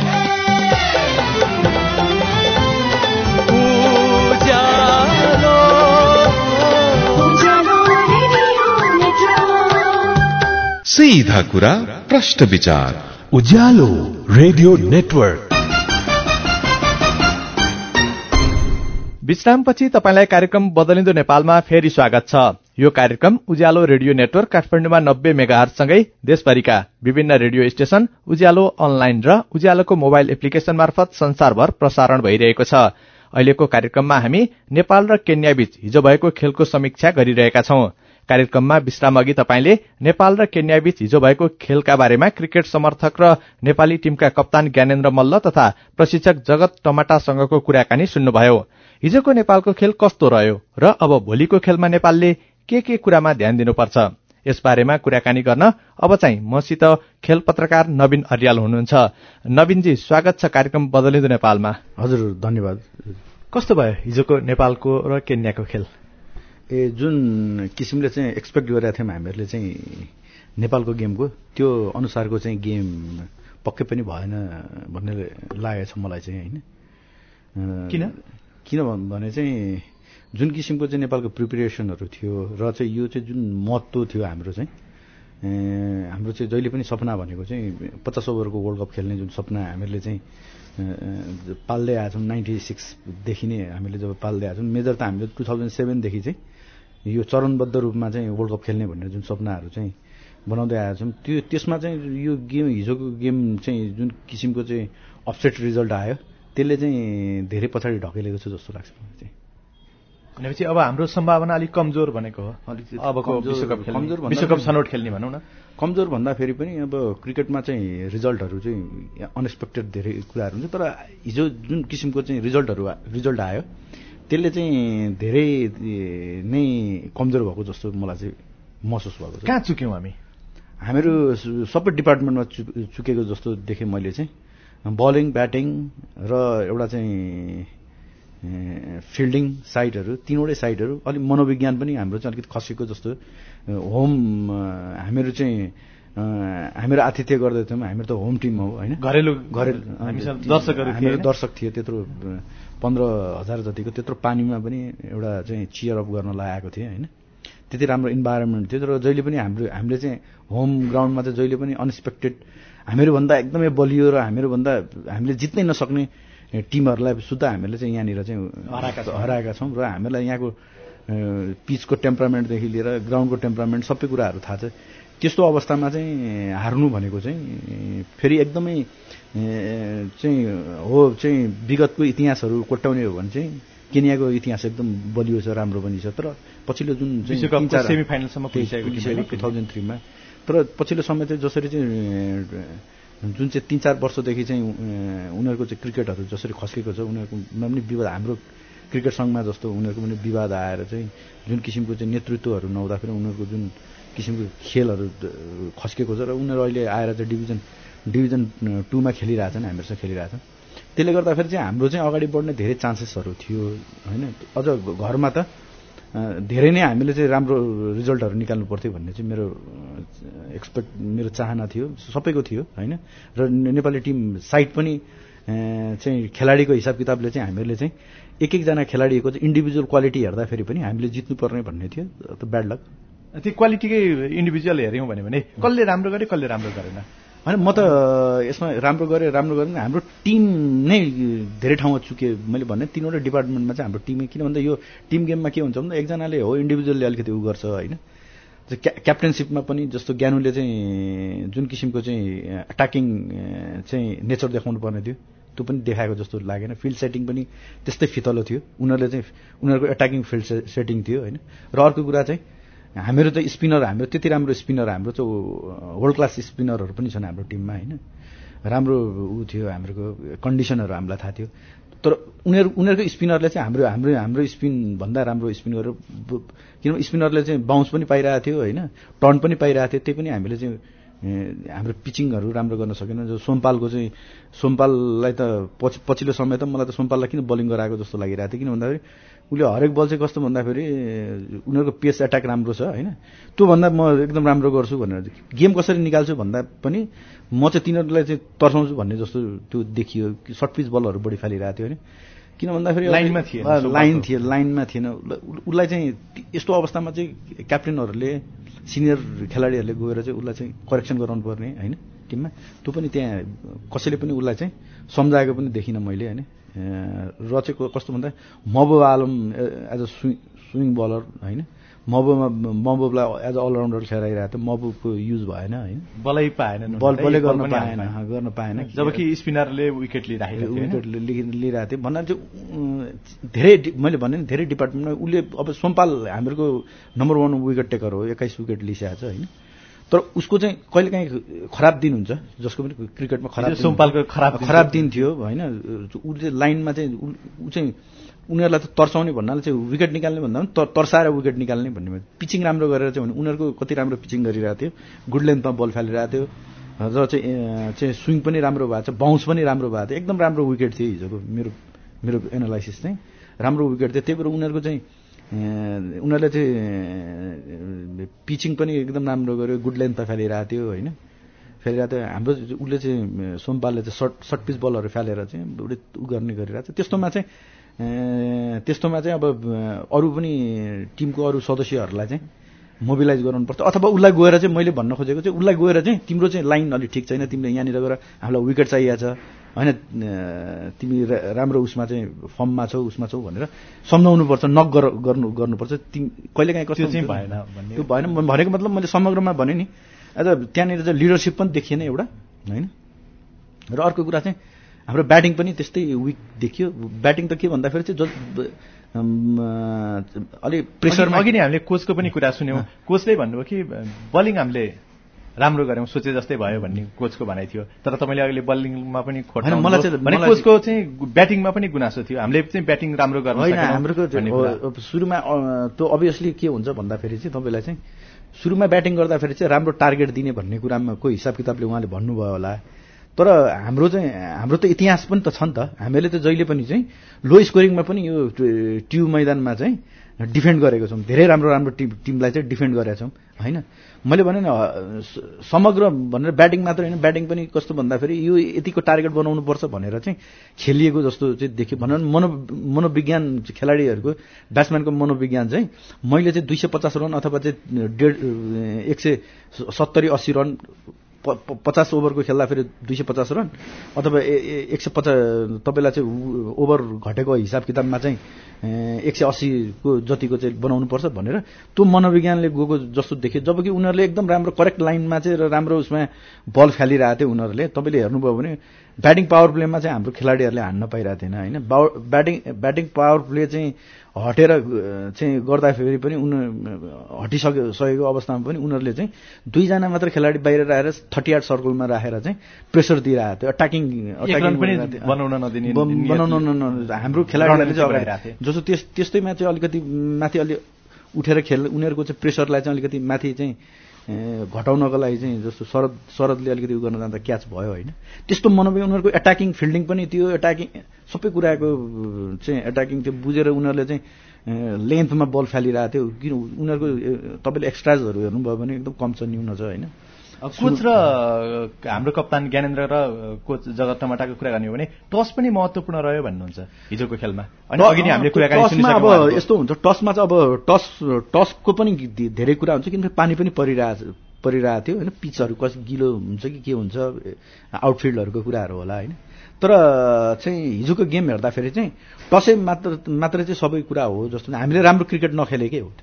Speaker 15: सीधा कुरा प्रश्न विचार,
Speaker 16: उज्यालो रेडियो नेटवर्क।
Speaker 1: विश्रामपछि तपाईंलाई कार्यक्रम बदलिँदो नेपालमा फेरि स्वागत छ। यो कार्यक्रम उज्यालो रेडियो नेटवर्क काठमाडौँमा नब्बे मेगाहर्जसँगै देशभरिका विभिन्न रेडियो स्टेशन, उज्यालो अनलाइन र उज्यालोको मोबाइल एप्लिकेशन मार्फत संसारभर प्रसारण भइरहेको छ। अहिलेको कार्यक्रममा हामी नेपाल र केन्याबीच हिजो भएको खेलको समीक्षा गरिरहेका छौं। कार्यक्रममा विश्राम अघि तपाईंले नेपाल र केन्याबीच हिजो भएको खेलका बारेमा क्रिकेट समर्थक र नेपाली टिमका कप्तान ज्ञानेन्द्र मल्ल तथा प्रशिक्षक जगत टमाटासँगको कुराकानी सुन्नुभयो। हिजोको नेपालको खेल कस्तो रह्यो र अब भोलिको खेलमा नेपालले के के कुरामा ध्यान दिनुपर्छ, यसबारेमा कुराकानी गर्न अब चाहिँ मसित खेल पत्रकार नवीन अर्याल हुनुहुन्छ। नवीनजी, स्वागत छ कार्यक्रम बदलिँदो नेपालमा।
Speaker 17: हजुर, धन्यवाद।
Speaker 1: कस्तो भयो हिजोको नेपालको र केन्याको खेल?
Speaker 17: ए जुन किसिमले चाहिँ एक्सपेक्ट गरेका थियौँ हामीहरूले चाहिँ नेपालको गेमको, त्यो अनुसारको चाहिँ गेम पक्कै पनि भएन भन्ने लागेको छ मलाई चाहिँ, होइन?
Speaker 1: किन
Speaker 17: किन भने चाहिँ जुन किसिमको चाहिँ नेपालको प्रिपेरेसनहरू थियो र चाहिँ यो चाहिँ जुन महत्त्व थियो हाम्रो चाहिँ हाम्रो चाहिँ जहिले पनि सपना भनेको चाहिँ पचास ओभरको वर्ल्ड कप खेल्ने जुन सपना हामीहरूले चाहिँ पाल्दै आएको छौँ, नाइन्टी सिक्सदेखि नै हामीले जब पाल्दै आएको छौँ, मेजर त हामीले टु थाउजन्ड सेभेनदेखि चाहिँ यो चरणबद्ध रूपमा चाहिँ वर्ल्ड कप खेल्ने भन्ने जुन सपनाहरू चाहिँ बनाउँदै आएको छौँ, त्यो त्यसमा चाहिँ यो गेम हिजोको गेम चाहिँ जुन किसिमको चाहिँ अपसेट रिजल्ट आयो त्यसले चाहिँ धेरै पछाडि ढकेलेको छ जस्तो लाग्छ मलाई चाहिँ।
Speaker 1: भनेपछि अब हाम्रो सम्भावना अलिक कमजोर भनेको हो अबको विश्वकप खेल्ने, विश्वकप छनौट खेल्ने भनौँ न।
Speaker 17: कमजोर भन्दाखेरि पनि अब क्रिकेटमा चाहिँ रिजल्टहरू चाहिँ अनएक्सपेक्टेड धेरै कुराहरू हुन्छ, तर हिजो जुन किसिमको चाहिँ रिजल्टहरू रिजल्ट आयो त्यसले चाहिँ धेरै नै कमजोर भएको जस्तो मलाई चाहिँ महसुस भएको छ।
Speaker 1: कहाँ चुक्यौँ हामी?
Speaker 17: हामीहरू सबै डिपार्टमेन्टमा चु चुकेको जस्तो देखेँ मैले चाहिँ। बलिङ, ब्याटिङ र एउटा चाहिँ फिल्डिङ साइडहरू, तीनवटै साइडहरू अलिक मनोविज्ञान पनि हाम्रो चाहिँ अलिकति खसेको जस्तो। होम हामीहरू चाहिँ हामीहरू आतिथ्य गर्दैथ्यौँ, हामीहरू त होम टिम हो, होइन?
Speaker 1: घरेलु
Speaker 17: घरेलु
Speaker 1: दर्शकहरू
Speaker 17: हामीहरू दर्शक थियो, त्यत्रो पन्ध्र हजार जतिको, त्यत्रो पानीमा पनि एउटा चाहिँ चियर अप गर्न लगाएको थिएँ, होइन? त्यति राम्रो इन्भाइरोमेन्ट थियो। तर जहिले पनि हाम्रो हामीले चाहिँ होम ग्राउन्डमा चाहिँ जहिले पनि अनएक्सपेक्टेड हामीहरूभन्दा एकदमै बलियो र हामीहरूभन्दा हामीले जित्नै नसक्ने टिमहरूलाई सुद्धा हामीहरूले चाहिँ यहाँनिर चाहिँ हराएका छौँ र हामीहरूलाई यहाँको पिचको टेम्परामेन्टदेखि लिएर ग्राउन्डको टेम्परामेन्ट सबै कुराहरू थाहा छ। त्यस्तो अवस्थामा चाहिँ हार्नु भनेको चाहिँ फेरि एकदमै चाहिँ हो चाहिँ विगतको इतिहासहरू कोट्याउने हो भने चाहिँ केन्याको इतिहास एकदम बलियो छ, राम्रो पनि छ। तर पछिल्लो जुन
Speaker 1: चाहिँ सेमिफाइनलसम्म पुगिसकेको
Speaker 17: टु थाउजन्ड थ्रीमा, तर पछिल्लो समय चाहिँ जसरी चाहिँ जुन चाहिँ तिन चार वर्षदेखि चाहिँ उनीहरूको चाहिँ क्रिकेटहरू जसरी खस्केको छ, उनीहरूकोमा पनि विवाद, हाम्रो क्रिकेट सङ्घमा जस्तो उनीहरूको पनि विवाद आएर चाहिँ जुन किसिमको चाहिँ नेतृत्वहरू नहुँदाखेरि उनीहरूको जुन किसिमको खेलहरू खस्केको छ र उनीहरू अहिले आएर चाहिँ डिभिजन डिभिजन टूमा खेलिरहेछन्, हामीहरूसँग खेलिरहेछन्। त्यसले गर्दाखेरि चाहिँ हाम्रो चाहिँ अगाडि बढ्ने धेरै चान्सेसहरू थियो, होइन? अझ घरमा त धेरै नै हामीले चाहिँ राम्रो रिजल्टहरू निकाल्नु पर्थ्यो भन्ने चाहिँ मेरो एक्सपेक्ट मेरो चाहना थियो, सबैको थियो, होइन? र नेपाली टिम साइड पनि चाहिँ खेलाडीको हिसाब किताबले चाहिँ हामीहरूले चाहिँ एक एकजना खेलाडीको चाहिँ इन्डिभिजुअल क्वालिटी हेर्दाखेरि पनि हामीले जित्नुपर्ने भन्ने थियो। ब्याड लक
Speaker 1: त्यो क्वालिटीकै इन्डिभिजुअल हेऱ्यौँ भने कसले राम्रो गरे कसले राम्रो गरेन,
Speaker 17: होइन? म त यसमा राम्रो गरेँ राम्रो गरेन, हाम्रो टिम नै धेरै ठाउँमा चुके। मैले भने तिनवटा डिपार्टमेन्टमा चाहिँ हाम्रो टिमै, किन भन्दा यो टिम गेममा के हुन्छ भन्दा एकजनाले हो इन्डिभिजुअलले अलिकति उ गर्छ, होइन? क्या क्याप्टेनसिपमा पनि जस्तो ज्ञानुले चाहिँ जुन किसिमको चाहिँ अट्याकिङ चाहिँ नेचर देखाउनु पर्ने थियो त्यो पनि देखाएको जस्तो लागेन। फिल्ड सेटिङ पनि त्यस्तै फितलो थियो, उनीहरूले चाहिँ उनीहरूको एट्याकिङ फिल्ड सेटिङ थियो, होइन? र अर्को कुरा चाहिँ हामीहरू त स्पिनर, हाम्रो त्यति राम्रो स्पिनर, हाम्रो चाहिँ वर्ल्ड क्लास स्पिनरहरू पनि छन् हाम्रो टिममा, होइन? राम्रो ऊ थियो, हाम्रो कन्डिसनहरू हामीलाई थाहा थियो। तर उनीहरू उनीहरूको स्पिनरले चाहिँ हाम्रो हाम्रो हाम्रो स्पिनभन्दा राम्रो स्पिन गरेर, किनभने स्पिनरले चाहिँ बाउन्स पनि पाइरहेको थियो, होइन? टर्न पनि पाइरहेको थियो, त्यही पनि हामीले चाहिँ हाम्रो पिचिङहरू राम्रो गर्न सकेन। जो सोमपालको चाहिँ सोमपाललाई त पछि पछिल्लो समय त मलाई त सोमपाललाई किन बलिङ गराएको जस्तो लागिरहेको थियो, किन भन्दाखेरि उसले हरेक बल चाहिँ कस्तो भन्दाखेरि उनीहरूको पेस एट्याक राम्रो छ, होइन? त्योभन्दा म एकदम राम्रो गर्छु भनेर गेम कसरी निकाल्छु भन्दा पनि म चाहिँ तिनीहरूलाई चाहिँ तर्साउँछु भन्ने जस्तो त्यो देखियो। सर्ट पिच बलहरू बढी फालिरहेको थियो, होइन? किन भन्दाखेरि
Speaker 1: लाइनमा थिएन,
Speaker 17: लाइन थिए लाइनमा थिएन उसलाई चाहिँ यस्तो अवस्थामा चाहिँ क्याप्टेनहरूले सिनियर खेलाडीहरूले गएर चाहिँ उसलाई चाहिँ करेक्सन गराउनु पर्ने, होइन? टिममा त्यो पनि त्यहाँ कसैले पनि उसलाई चाहिँ सम्झाएको पनि देखिनँ मैले, होइन? र चाहिँ कस्तो भन्दा Mahbub Alam as a swing swing bowler, होइन? महबुबमा महबुबलाई एज अ अलराउन्डर खेलाइरहेको थियो, महबुबको युज भएन, होइन?
Speaker 1: बलै पाएन,
Speaker 17: बल बलै गर्न पाएन गर्न पाएन
Speaker 1: जबकि स्पिनरले विकेट लिइरहेको थियो,
Speaker 17: विकेट लिइरहेको थियो भन्दा चाहिँ धेरै मैले भने नि धेरै डिपार्टमेन्टमा उसले अब सोमपाल हाम्रो नम्बर वान विकेट टेकर हो, एक्काइस विकेट लिइसकेको छ, होइन? तर उसको चाहिँ कहिलेकाहीँ खराब दिन हुन्छ, जसको पनि क्रिकेटमा खराब
Speaker 1: सोमपालको खराब
Speaker 17: खराब दिन थियो, होइन? उसले लाइनमा चाहिँ ऊ चाहिँ उनीहरूलाई त तर्साउने भन्नाले चाहिँ विकेट निकाल्ने भन्दा पनि तर्साएर विकेट निकाल्ने भन्ने पिचिङ राम्रो गरेर चाहिँ भने उनीहरूको कति राम्रो पिचिङ गरिरहेको थियो, गुड लेन्थमा बल फालिरहेको थियो र चाहिँ चाहिँ स्विङ पनि राम्रो भएको छ, बाउन्स पनि राम्रो भएको थियो, एकदम राम्रो विकेट थियो हिजोको। मेरो मेरो एनालाइसिस चाहिँ राम्रो विकेट थियो। त्यही भएर उनीहरूको चाहिँ उनीहरूले चाहिँ पिचिङ पनि एकदम राम्रो गर्यो, गुड लेन्थमा फालिरहेको थियो होइन, फालिरहेको थियो। हाम्रो उसले चाहिँ सोमपालले चाहिँ सर्ट सर्ट पिच बलहरू फालेर चाहिँ उसले उ गर्ने गरिरहेको थियो। त्यस्तोमा चाहिँ त्यस्तोमा चाहिँ अब अरू पनि टिमको अरू सदस्यहरूलाई चाहिँ मोबिलाइज गराउनुपर्छ, अथवा उसलाई गएर चाहिँ मैले भन्न खोजेको चाहिँ उसलाई गएर चाहिँ तिम्रो चाहिँ लाइन अलिक ठिक छैन, तिमीले यहाँनिर गएर हामीलाई विकेट चाहिएको छ होइन, तिमी राम्रो उसमा चाहिँ फर्ममा छौ उसमा छौ भनेर सम्झाउनुपर्छ, नक गर्नु गर्नुपर्छ। तिमी कहिलेकाहीँ कस्तो
Speaker 1: चाहिँ भएन
Speaker 17: त्यो भएन भनेको मतलब मैले समग्रमा भने नि। आज त्यहाँनिर चाहिँ लिडरसिप पनि देखिएन एउटा होइन। र अर्को कुरा चाहिँ हाम्रो ब्याटिङ पनि त्यस्तै विक देखियो। ब्याटिङ त के भन्दाखेरि चाहिँ जो अलि प्रेसरमा
Speaker 1: अघि नै हामीले कोचको पनि कुरा सुन्यौँ। कोचले भन्नुभयो कि बलिङ हामीले राम्रो गऱ्यौँ, सोचे जस्तै भयो भन्ने कोचको भनाइ थियो। तर तपाईँले अहिले बलिङमा पनि खोज्नु
Speaker 17: मलाई चाहिँ
Speaker 1: भने कोचको चाहिँ ब्याटिङमा पनि गुनासो थियो, हामीले चाहिँ ब्याटिङ राम्रो गर्न
Speaker 17: सकेनौँ। हाम्रो सुरुमा त्यो अभियसली के हुन्छ भन्दाखेरि चाहिँ तपाईँलाई चाहिँ सुरुमा ब्याटिङ गर्दाखेरि चाहिँ राम्रो टार्गेट दिने भन्ने कुरामा को हिसाब किताबले उहाँले भन्नुभयो होला। तर हाम्रो चाहिँ हाम्रो त इतिहास पनि त छ नि त, हामीले त जहिले पनि चाहिँ लो स्कोरिङमा पनि यो ट्यु मैदानमा चाहिँ डिफेन्ड गरेको छौँ, धेरै राम्रो राम्रो टिम टिमलाई चाहिँ डिफेन्ड गरेका छौँ होइन। मैले भने नि समग्र भनेर ब्याटिङ मात्र होइन, ब्याटिङ पनि कस्तो भन्दाखेरि यो यतिको टार्गेट बनाउनुपर्छ भनेर चाहिँ खेलिएको जस्तो चाहिँ देख्यो। भनौँ मनो मनोविज्ञान खेलाडीहरूको ब्याट्सम्यानको मनोविज्ञान चाहिँ मैले चाहिँ दुई सय पचास रन अथवा चाहिँ डेढ एक सय सत्तरी अस्सी रन पचास ओभरको खेल्दा फेरि दुई सय पचास रन अथवा एक सय पचास तपाईँलाई चाहिँ ओभर घटेको हिसाब किताबमा चाहिँ एक सय अस्सीको जतिको चाहिँ बनाउनुपर्छ भनेर त्यो मनोविज्ञानले गएको जस्तो देख्यो। जबकि उनीहरूले एकदम राम्रो करेक्ट लाइनमा चाहिँ र राम्रो उसमा बल फालिरहेको थियो उनीहरूले। तपाईँले हेर्नुभयो भने ब्याटिङ पावर प्लेमा चाहिँ हाम्रो खेलाडीहरूले हान्न पाइरहेको थिएन होइन। ब्याटिङ ब्याटिङ पावर प्ले चाहिँ हटेर चाहिँ गर्दाखेरि पनि उनी हटिसके सकेको अवस्थामा पनि उनीहरूले चाहिँ दुईजना मात्र खेलाडी बाहिर राखेर थर्टी आठ सर्कलमा राखेर चाहिँ प्रेसर दिइरहेको थियो, अट्याकिङ अट्याकिङ
Speaker 1: बनाउन नदिने
Speaker 17: बनाउन हाम्रो खेलाडीहरूले चाहिँ अगाडि जस्तो त्यस त्यस्तैमा चाहिँ अलिकति माथि अलि उठेर खेल उनीहरूको चाहिँ प्रेसरलाई चाहिँ अलिकति माथि चाहिँ घटाउनको लागि चाहिँ जस्तो शरद शरदले अलिकति उ गर्न जाँदा क्याच भयो होइन। त्यस्तो मनोविज्ञान उनीहरूको एट्याकिङ फिल्डिङ पनि त्यो एट्याकिङ सबै कुराको चाहिँ एट्याकिङ त्यो बुझेर उनीहरूले चाहिँ लेन्थमा बल फालिरहेको थियो। किन उनीहरूको तपाईँले एक्स्ट्राजहरू हेर्नुभयो भने एकदम कम छ, न्यून छ होइन।
Speaker 1: कोच र हाम्रो कप्तान ज्ञानेन्द्र र कोच जगत टमाटाको कुरा गर्ने हो भने टस पनि महत्त्वपूर्ण रह्यो भन्नुहुन्छ हिजोको खेलमा। अनि अघि नै हामीले कुराकानी
Speaker 17: सुनिसक्यौँ। अब यस्तो हुन्छ टसमा चाहिँ अब टस टसको पनि धेरै कुरा हुन्छ किनकि पानी पनि परिरहेको परिरहेको थियो होइन। पिचहरू कति गिलो हुन्छ कि के हुन्छ आउटफिल्डहरूको कुराहरू होला होइन। तर चाहिँ हिजोको गेम हेर्दाखेरि चाहिँ टसै मात्र मात्र चाहिँ सबै कुरा हो जस्तो हामीले राम्रो क्रिकेट नखेलेकै हो।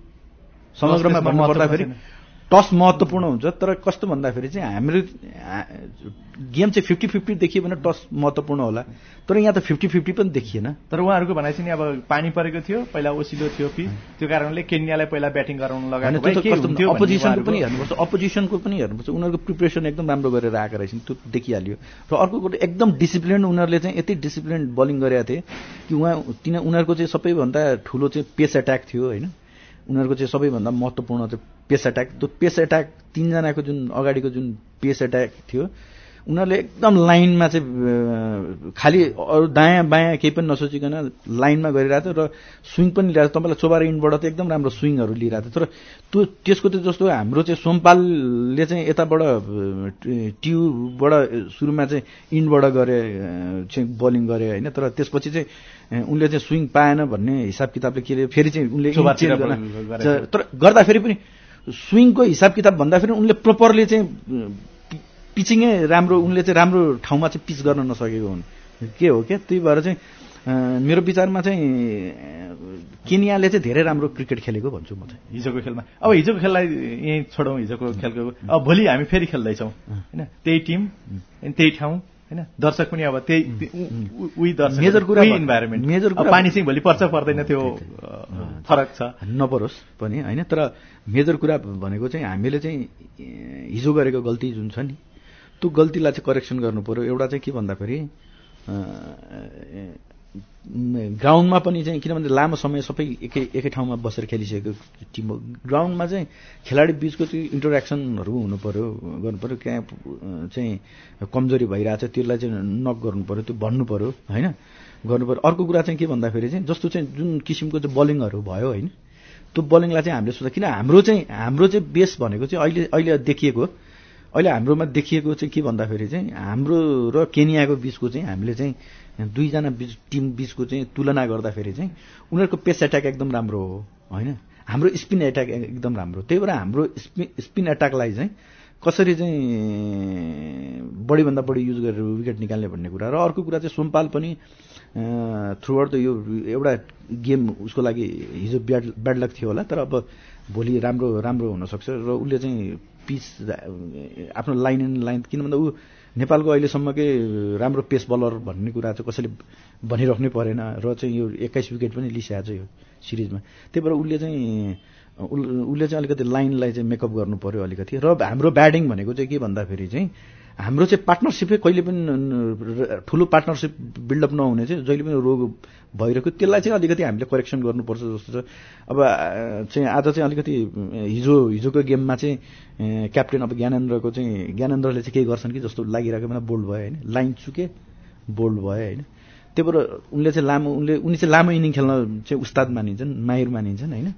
Speaker 17: समग्रमा भन्नुपर्दाखेरि टस महत्त्वपूर्ण हुन्छ। तर कस्तो भन्दाखेरि चाहिँ हाम्रो गेम चाहिँ फिफ्टी फिफ्टी देखियो भने टस महत्त्वपूर्ण होला, तर यहाँ त फिफ्टी फिफ्टी पनि देखिएन।
Speaker 1: तर उहाँहरूको भनाइ चाहिँ अब पानी परेको थियो, पहिला ओसिलो थियो पिच, त्यो कारणले केन्यालाई पहिला ब्याटिङ गराउन लगाएको।
Speaker 17: अपोजिसनको पनि हेर्नुपर्छ, अपोजिसनको पनि हेर्नुपर्छ। उनीहरूको प्रिपरेसन एकदम राम्रो गरेर आएको रहेछन्, त्यो देखिहाल्यो। र अर्को कुरो एकदम डिसिप्लिन उनीहरूले चाहिँ यति डिसिप्लिन बलिङ गरेका थिए कि उहाँ तिन उनीहरूको चाहिँ सबैभन्दा ठुलो चाहिँ पेस एट्याक थियो होइन। उनीहरूको चाहिँ सबैभन्दा महत्त्वपूर्ण चाहिँ पेस एट्याक। त्यो पेस एट्याक तिनजनाको जुन अगाडिको जुन पेस एट्याक थियो उनीहरूले एकदम लाइनमा चाहिँ खालि अरू दायाँ बायाँ केही पनि नसोचिकन लाइनमा गरिरहेको थियो र स्विङ पनि लिएर तपाईँलाई चोबार इन्डबाट त एकदम राम्रो स्विङहरू लिइरहेको थियो। तर त्यो त्यसको त जस्तो हाम्रो चाहिँ सोमपालले चाहिँ यताबाट ट्युबाट सुरुमा चाहिँ इन्डबाट गरे चाहिँ बलिङ गरे होइन। तर त्यसपछि चाहिँ उनले चाहिँ स्विङ पाएन भन्ने हिसाब किताबले के अरे फेरि चाहिँ उनले चेन्ज गर्न तर गर्दाखेरि पनि स्विङको हिसाब किताब भन्दाखेरि उनले प्रोपरली चाहिँ पिचिङै राम्रो उनले चाहिँ राम्रो ठाउँमा चाहिँ पिच गर्न नसकेको हुन् के हो क्या। त्यही भएर चाहिँ मेरो विचारमा चाहिँ केन्याले चाहिँ धेरै राम्रो क्रिकेट खेलेको भन्छु म चाहिँ
Speaker 1: हिजोको खेलमा। अब हिजोको खेललाई यहीँ छोडौँ, हिजोको खेलको अब भोलि हामी फेरि खेल्दैछौँ होइन, त्यही टिम त्यही ठाउँ होइन, दर्शक पनि अब त्यही उही दर्शक
Speaker 17: मेजर कुरा
Speaker 1: इन्भाइरोमेन्ट मेजर पानी चाहिँ भोलि पर्छ पर्दैन त्यो फरक छ
Speaker 17: नपरोस् पनि होइन। तर मेजर कुरा भनेको चाहिँ हामीले चाहिँ हिजो गरेको गल्ती जुन छ नि त्यो गल्तीलाई चाहिँ करेक्सन गर्नु पर्यो। एउटा चाहिँ के भन्दाखेरि ग्राउन्डमा पनि चाहिँ किनभने लामो समय सबै एकै एकै ठाउँमा बसेर खेलिसकेको टिम हो। ग्राउन्डमा चाहिँ खेलाडी बिचको चाहिँ इन्टरेक्सनहरू हुनु पर्यो, गर्नु पर्यो। कहाँ चाहिँ कमजोरी भइरहेछ त्यसलाई चाहिँ नक गर्नु पर्यो, त्यो भन्नु पर्यो होइन, गर्नु पर्यो। अर्को कुरा चाहिँ के भन्दाखेरि चाहिँ जस्तो चाहिँ जुन किसिमको चाहिँ बलिङहरू भयो होइन, त्यो बलिङलाई चाहिँ हामीले सोच्दा किन हाम्रो चाहिँ हाम्रो चाहिँ बेस भनेको चाहिँ अहिले अहिले देखिएको अहिले हाम्रोमा देखिएको चाहिँ के भन्दाखेरि चाहिँ हाम्रो र केनियाको बिचको चाहिँ हामीले चाहिँ दुईजना बिच टिम बिचको चाहिँ तुलना गर्दाखेरि चाहिँ उनीहरूको पेस एट्याक एकदम राम्रो हो होइन, हाम्रो स्पिन एट्याक एकदम राम्रो। त्यही भएर हाम्रो स्पिन स्पिन एट्याकलाई चाहिँ कसरी चाहिँ बढीभन्दा बढी युज गरेर विकेट निकाल्ने भन्ने कुरा। र अर्को कुरा चाहिँ सोमपाल पनि थ्रु आउट द यो एउटा गेम उसको लागि हिजो ब्याड ब्याड लक थियो होला, तर अब भोलि राम्रो राम्रो हुनसक्छ। र उसले चाहिँ पिच आफ्नो लाइन एन्ड लाइन किन भन्दा ऊ नेपालको अहिलेसम्मकै राम्रो पेस बलर भन्ने कुरा चाहिँ कसैले भनिराख्नै परेन। र चाहिँ यो एक्काइस विकेट पनि लिइसकेको छ यो सिरिजमा। त्यही भएर उसले चाहिँ उसले चाहिँ अलिकति लाइनलाई चाहिँ मेकअप गर्नु पर्यो अलिकति। र हाम्रो ब्याटिङ भनेको चाहिँ के भन्दाखेरि चाहिँ हाम्रो चाहिँ पार्टनरसिपै कहिले पनि ठुलो पार्टनरसिप बिल्डअप नहुने चाहिँ जहिले पनि रोग भइरहेको, त्यसलाई चाहिँ अलिकति हामीले करेक्सन गर्नुपर्छ जस्तो छ। अब चाहिँ आज चाहिँ अलिकति हिजो हिजोको गेममा चाहिँ क्याप्टेन अब ज्ञानेन्द्रको चाहिँ ज्ञानेन्द्रले चाहिँ केही गर्छन् कि जस्तो लागिरहेको बेला बोल्ड भयो होइन, लाइन चुके बोल्ड भयो होइन। त्यही भएर उनले चाहिँ लामो उनले उनी चाहिँ लामो इनिङ खेल्न चाहिँ उस्ताद मानिन्छन्, माहिर मानिन्छन् होइन।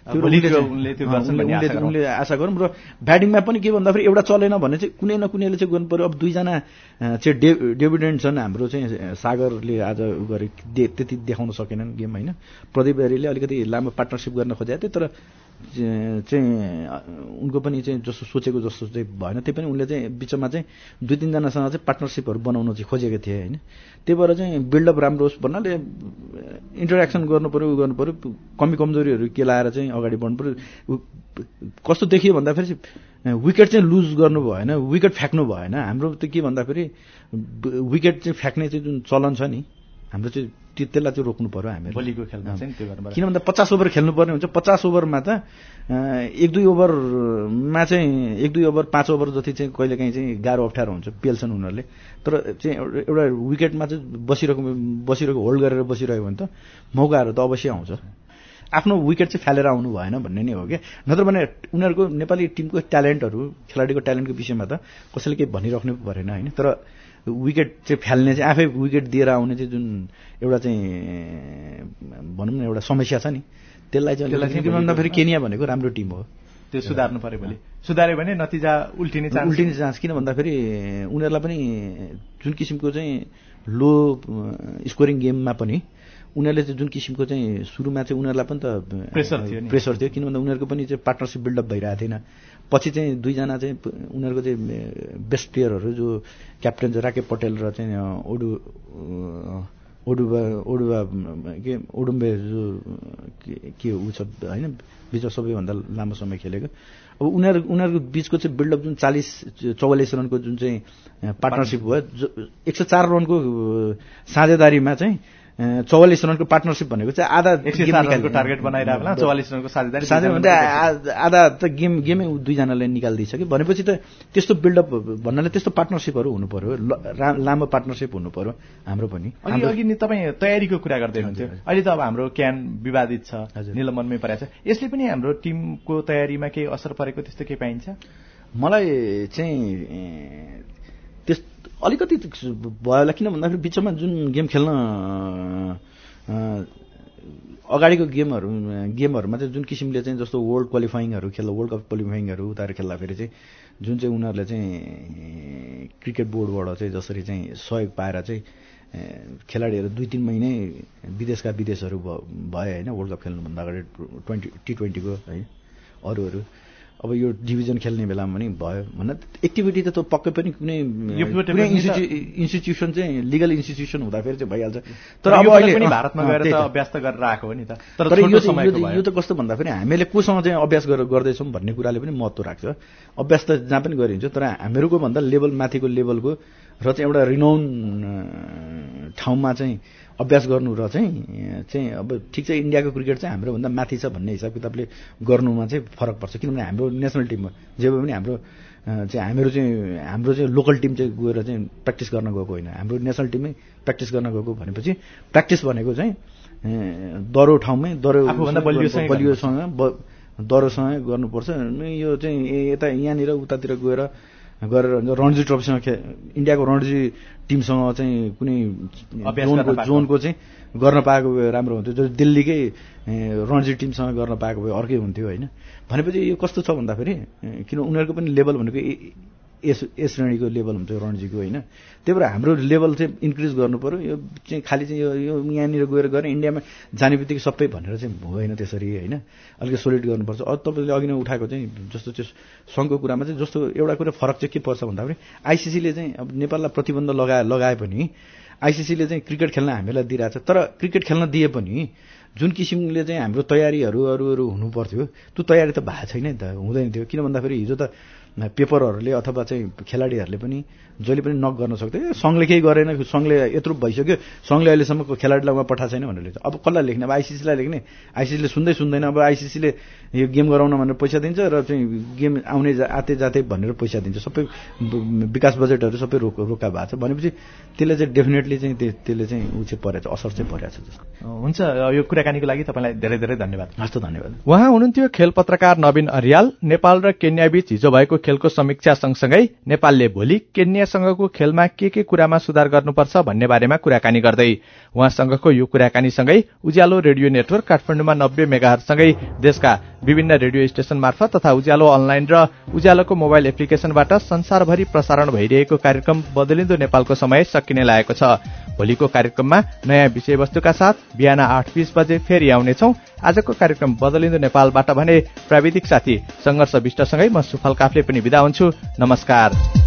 Speaker 17: उनले आशा गरौँ। र ब्याटिङमा पनि के भन्दाखेरि एउटा चलेन भने चाहिँ कुनै न कुनैले चाहिँ गर्नु पर्यो। अब दुईजना चाहिँ डे डेब्युटेन्ट छन् हाम्रो चाहिँ सागरले आज उ गरे त्यति देखाउन सकेनन् गेम होइन, प्रदीप हरीले अलिकति लामो पार्टनरसिप गर्न खोजेको थियो, तर चाहिँ उनको पनि चाहिँ जस्तो सोचेको जस्तो चाहिँ भएन। त्यही पनि उनले चाहिँ बिचमा चाहिँ दुई तिनजनासँग चाहिँ पार्टनरसिपहरू बनाउन चाहिँ खोजेको थिए होइन। त्यही भएर चाहिँ बिल्डअप राम्रो होस् भन्नाले इन्टरेक्सन गर्नु पऱ्यो, उ गर्नु पऱ्यो, कमी कमजोरीहरू के लाएर चाहिँ अगाडि बढ्नु पऱ्यो। कस्तो देखियो भन्दाखेरि विकेट चाहिँ लुज गर्नु भएन, विकेट फ्याँक्नु भएन। हाम्रो त के भन्दाखेरि विकेट चाहिँ फ्याँक्ने चाहिँ जुन चलन छ नि हाम्रो चाहिँ त्यसलाई चाहिँ रोक्नु पर्यो हामी
Speaker 1: भोलिको खेलमा चाहिँ त्यो गर्नु पर्यो।
Speaker 17: किन भन्दा पचास ओभर खेल्नुपर्ने हुन्छ, पचास ओभरमा त एक दुई ओभरमा चाहिँ एक दुई ओभर पाँच ओभर जति चाहिँ कहिलेकाहीँ चाहिँ गाह्रो अप्ठ्यारो हुन्छ, पेल्छन् उनीहरूले। तर चाहिँ एउटा विकेटमा चाहिँ बसिरहेको बसिरहेको होल्ड गरेर बसिरहेको भने त मौकाहरू त अवश्य आउँछ। आफ्नो विकेट चाहिँ फालेर आउनु भएन भन्ने नै हो क्या। नत्र भने उनीहरूको नेपाली टिमको ट्यालेन्टहरू खेलाडीको ट्यालेन्टको विषयमा त कसैले केही भनिराख्नु परेन होइन। तर विकेट चाहिँ फाल्ने चाहिँ आफै विकेट दिएर आउने चाहिँ जुन एउटा चाहिँ भनौँ न एउटा समस्या छ नि, त्यसलाई चाहिँ भन्दाखेरि केनिया भनेको राम्रो टिम हो,
Speaker 1: त्यो सुधार्नु पर्यो। भोलि सुधार्यो भने नतिजा उल्टिने चान्स
Speaker 17: उल्टिने चान्स किन भन्दाखेरि उनीहरूलाई पनि जुन किसिमको चाहिँ लो स्कोरिङ गेममा पनि उनीहरूले चाहिँ जुन किसिमको चाहिँ सुरुमा चाहिँ उनीहरूलाई पनि त
Speaker 1: प्रेसर थियो
Speaker 17: प्रेसर थियो किन भन्दा उनीहरूको पनि चाहिँ पार्टनरसिप बिल्डअप भइरहेको थिएन। पछि चाहिँ दुईजना चाहिँ उनीहरूको चाहिँ बेस्ट प्लेयरहरू जो क्याप्टेन चाहिँ राकेश पटेल र चाहिँ ओडु ओडुबा ओडुबा के ओडुम्बे जो के ऊ छ होइन, बिचमा सबैभन्दा लामो समय खेलेको। अब उनीहरू उनीहरूको बिचको चाहिँ बिल्डअप जुन चालिस चौवालिस रनको जुन चाहिँ पार्टनरसिप भयो, एक सय चार रनको साझेदारीमा चाहिँ चौवालिस रनको पार्टनरसिप भनेको चाहिँ आधा
Speaker 1: रनको टार्गेट बनाइरहेको बेला चौवालिस रनको साझेदारी
Speaker 17: साझे भन्दा आधा त गेम गेमै दुईजनाले निकालिदिइसक्यो। भनेपछि त त्यस्तो बिल्डअप भन्नाले त्यस्तो पार्टनरसिपहरू हुनु पर्यो, लामो पार्टनरसिप हुनु पर्यो हाम्रो पनि।
Speaker 1: अघि अघि नि तपाईँ तयारीको कुरा गर्दै हुनुहुन्थ्यो, अहिले त अब हाम्रो क्यान विवादित छ, निलम्बनमै परेको छ, यसले पनि हाम्रो टिमको तयारीमा केही असर परेको त्यस्तो केही पाइन्छ?
Speaker 17: मलाई चाहिँ त्यस अलिकति भयो होला, किन भन्दाखेरि बिचमा जुन गेम खेल्न अगाडिको गेमहरू गेमहरूमा चाहिँ जुन किसिमले चाहिँ जस्तो वर्ल्ड क्वालिफाइङहरू खेल्दा वर्ल्ड कप क्वालिफाइङहरू उताएर खेल्दाखेरि चाहिँ जुन चाहिँ उनीहरूले चाहिँ क्रिकेट बोर्डबाट चाहिँ जसरी चाहिँ सहयोग पाएर चाहिँ खेलाडीहरू दुई तिन महिनै विदेशका विदेशहरू भए होइन, वर्ल्ड कप खेल्नुभन्दा अगाडि ट्वेन्टी टी ट्वेन्टीको है अरूहरू अब यो डिभिजन खेल्ने बेलामा पनि भयो भन्दा एक्टिभिटी त पक्कै पनि कुनै कुनै इन्स्टिट्युसन चाहिँ लिगल इन्स्टिट्युसन हुँदाखेरि चाहिँ भइहाल्छ। तर अब अहिले
Speaker 1: पनि भारतमा गएर त अभ्यास त गरेर आएको हो नि त।
Speaker 17: तर यो त कस्तो भन्दाखेरि हामीले कोसँग चाहिँ अभ्यास गरेर गर्दैछौँ भन्ने कुराले पनि महत्त्व राख्छ। अभ्यास त जहाँ पनि गरिन्छ, तर हामीहरूको भन्दा लेभल माथिको लेभलको र चाहिँ एउटा रिनाउन ठाउँमा चाहिँ अभ्यास गर्नु र चाहिँ चाहिँ अब ठिक छ इन्डियाको क्रिकेट चाहिँ हाम्रोभन्दा माथि छ भन्ने हिसाब किताबले गर्नुमा चाहिँ फरक पर्छ। किनभने हाम्रो नेसनल टिम हो, जे भए पनि हाम्रो चाहिँ हामीहरू चाहिँ हाम्रो चाहिँ लोकल टिम चाहिँ गएर चाहिँ प्र्याक्टिस गर्न गएको होइन, हाम्रो नेसनल टिममै प्र्याक्टिस गर्न गएको भनेपछि प्र्याक्टिस भनेको चाहिँ दह्रो ठाउँमै दह्रो बलियोसँग दह्रोसँग गर्नुपर्छ। यो चाहिँ यता यहाँनिर उतातिर गएर गरेर रणजी ट्रफीसँग खे इन्डियाको रणजी टिमसँग चाहिँ कुनै जोनको जोनको चाहिँ गर्न पाएको भए राम्रो हुन्थ्यो, जो दिल्लीकै रणजी टिमसँग गर्न पाएको भए अर्कै हुन्थ्यो होइन। भनेपछि यो कस्तो छ भन्दाखेरि किन उनीहरूको पनि लेभल भनेको यस यस श्रेणीको लेभल हुन्छ रणजीको होइन, त्यही भएर हाम्रो लेभल चाहिँ इन्क्रिज गर्नु पऱ्यो। यो चाहिँ खालि चाहिँ यो यो यहाँनिर गएर गएर इन्डियामा जाने बित्तिकै सबै भनेर चाहिँ होइन त्यसरी होइन, अलिकति सोलिड गर्नुपर्छ। अझ तपाईँले अघि नै उठाएको चाहिँ जस्तो त्यो सङ्घको कुरामा चाहिँ जस्तो एउटा कुरा फरक चाहिँ के पर्छ भन्दाखेरि आइसिसीले चाहिँ अब नेपाललाई प्रतिबन्ध लगाए लगाए पनि आइसिसीले चाहिँ क्रिकेट खेल्न हामीलाई दिइरहेछ, तर क्रिकेट खेल्न दिए पनि जुन किसिमले चाहिँ हाम्रो तयारीहरू अरू अरू हुनु पर्थ्यो त्यो तयारी त भएको छैन नि त, हुँदैन थियो। किन भन्दाखेरि हिजो त पेपरहरूले अथवा चाहिँ खेलाडीहरूले पनि जहिले पनि नक गर्न सक्थ्यो, सङ्घले केही गरेन, सङ्घले यत्रो भइसक्यो, सङ्घले अहिलेसम्मको खेलाडीलाई उहाँ पठाएको छैन भनेर लेख्छ। अब कसलाई लेख्ने, अब आइसिसीलाई लेख्ने, आइसिसीले सुन्दै सुन्दैन। अब आइसिसीले यो गेम गराउन भनेर पैसा दिन्छ र चाहिँ गेम आउने आते जाते भनेर पैसा दिन्छ, सबै विकास बजेटहरू सबै रोक रोका भएको छ भनेपछि त्यसले चाहिँ डेफिनेटली चाहिँ त्यसले चाहिँ ऊ चाहिँ परेछ, असर चाहिँ परेछ जस्तो
Speaker 1: हुन्छ। यो कुराकानीको लागि तपाईँलाई धेरै धेरै धन्यवाद।
Speaker 17: हस्त धन्यवाद।
Speaker 1: उहाँ हुनुहुन्थ्यो खेल पत्रकार नवीन अर्याल। नेपाल र केन्या बीच हिजो भएको खेलको समीक्षा सँगसँगै नेपालले भोलि केन्यासँगको खेलमा के के कुरामा सुधार गर्नुपर्छ भन्ने बारेमा कुराकानी गर्दै उहाँसँगको यो कुराकानीसँगै उज्यालो रेडियो नेटवर्क काठमाडौँमा नब्बे मेगाहरुसँगै देशका विभिन्न रेडियो स्टेशन मार्फत तथा उज्यालो अनलाइन र उज्यालोको मोबाइल एप्लिकेशनबाट संसारभरि प्रसारण भइरहेको कार्यक्रम बदलिँदो नेपालको समय सकिने लागेको छ। भोलिको कार्यक्रममा नयाँ विषयवस्तुका साथ बिहान आठ बीस बजे फेरि आउनेछौं। आजको कार्यक्रम बदलिँदो नेपालबाट भने प्राविधिक साथी संघर्ष विष्टसँगै म सुफल काफले पनि बिदा हुन्छु। नमस्कार।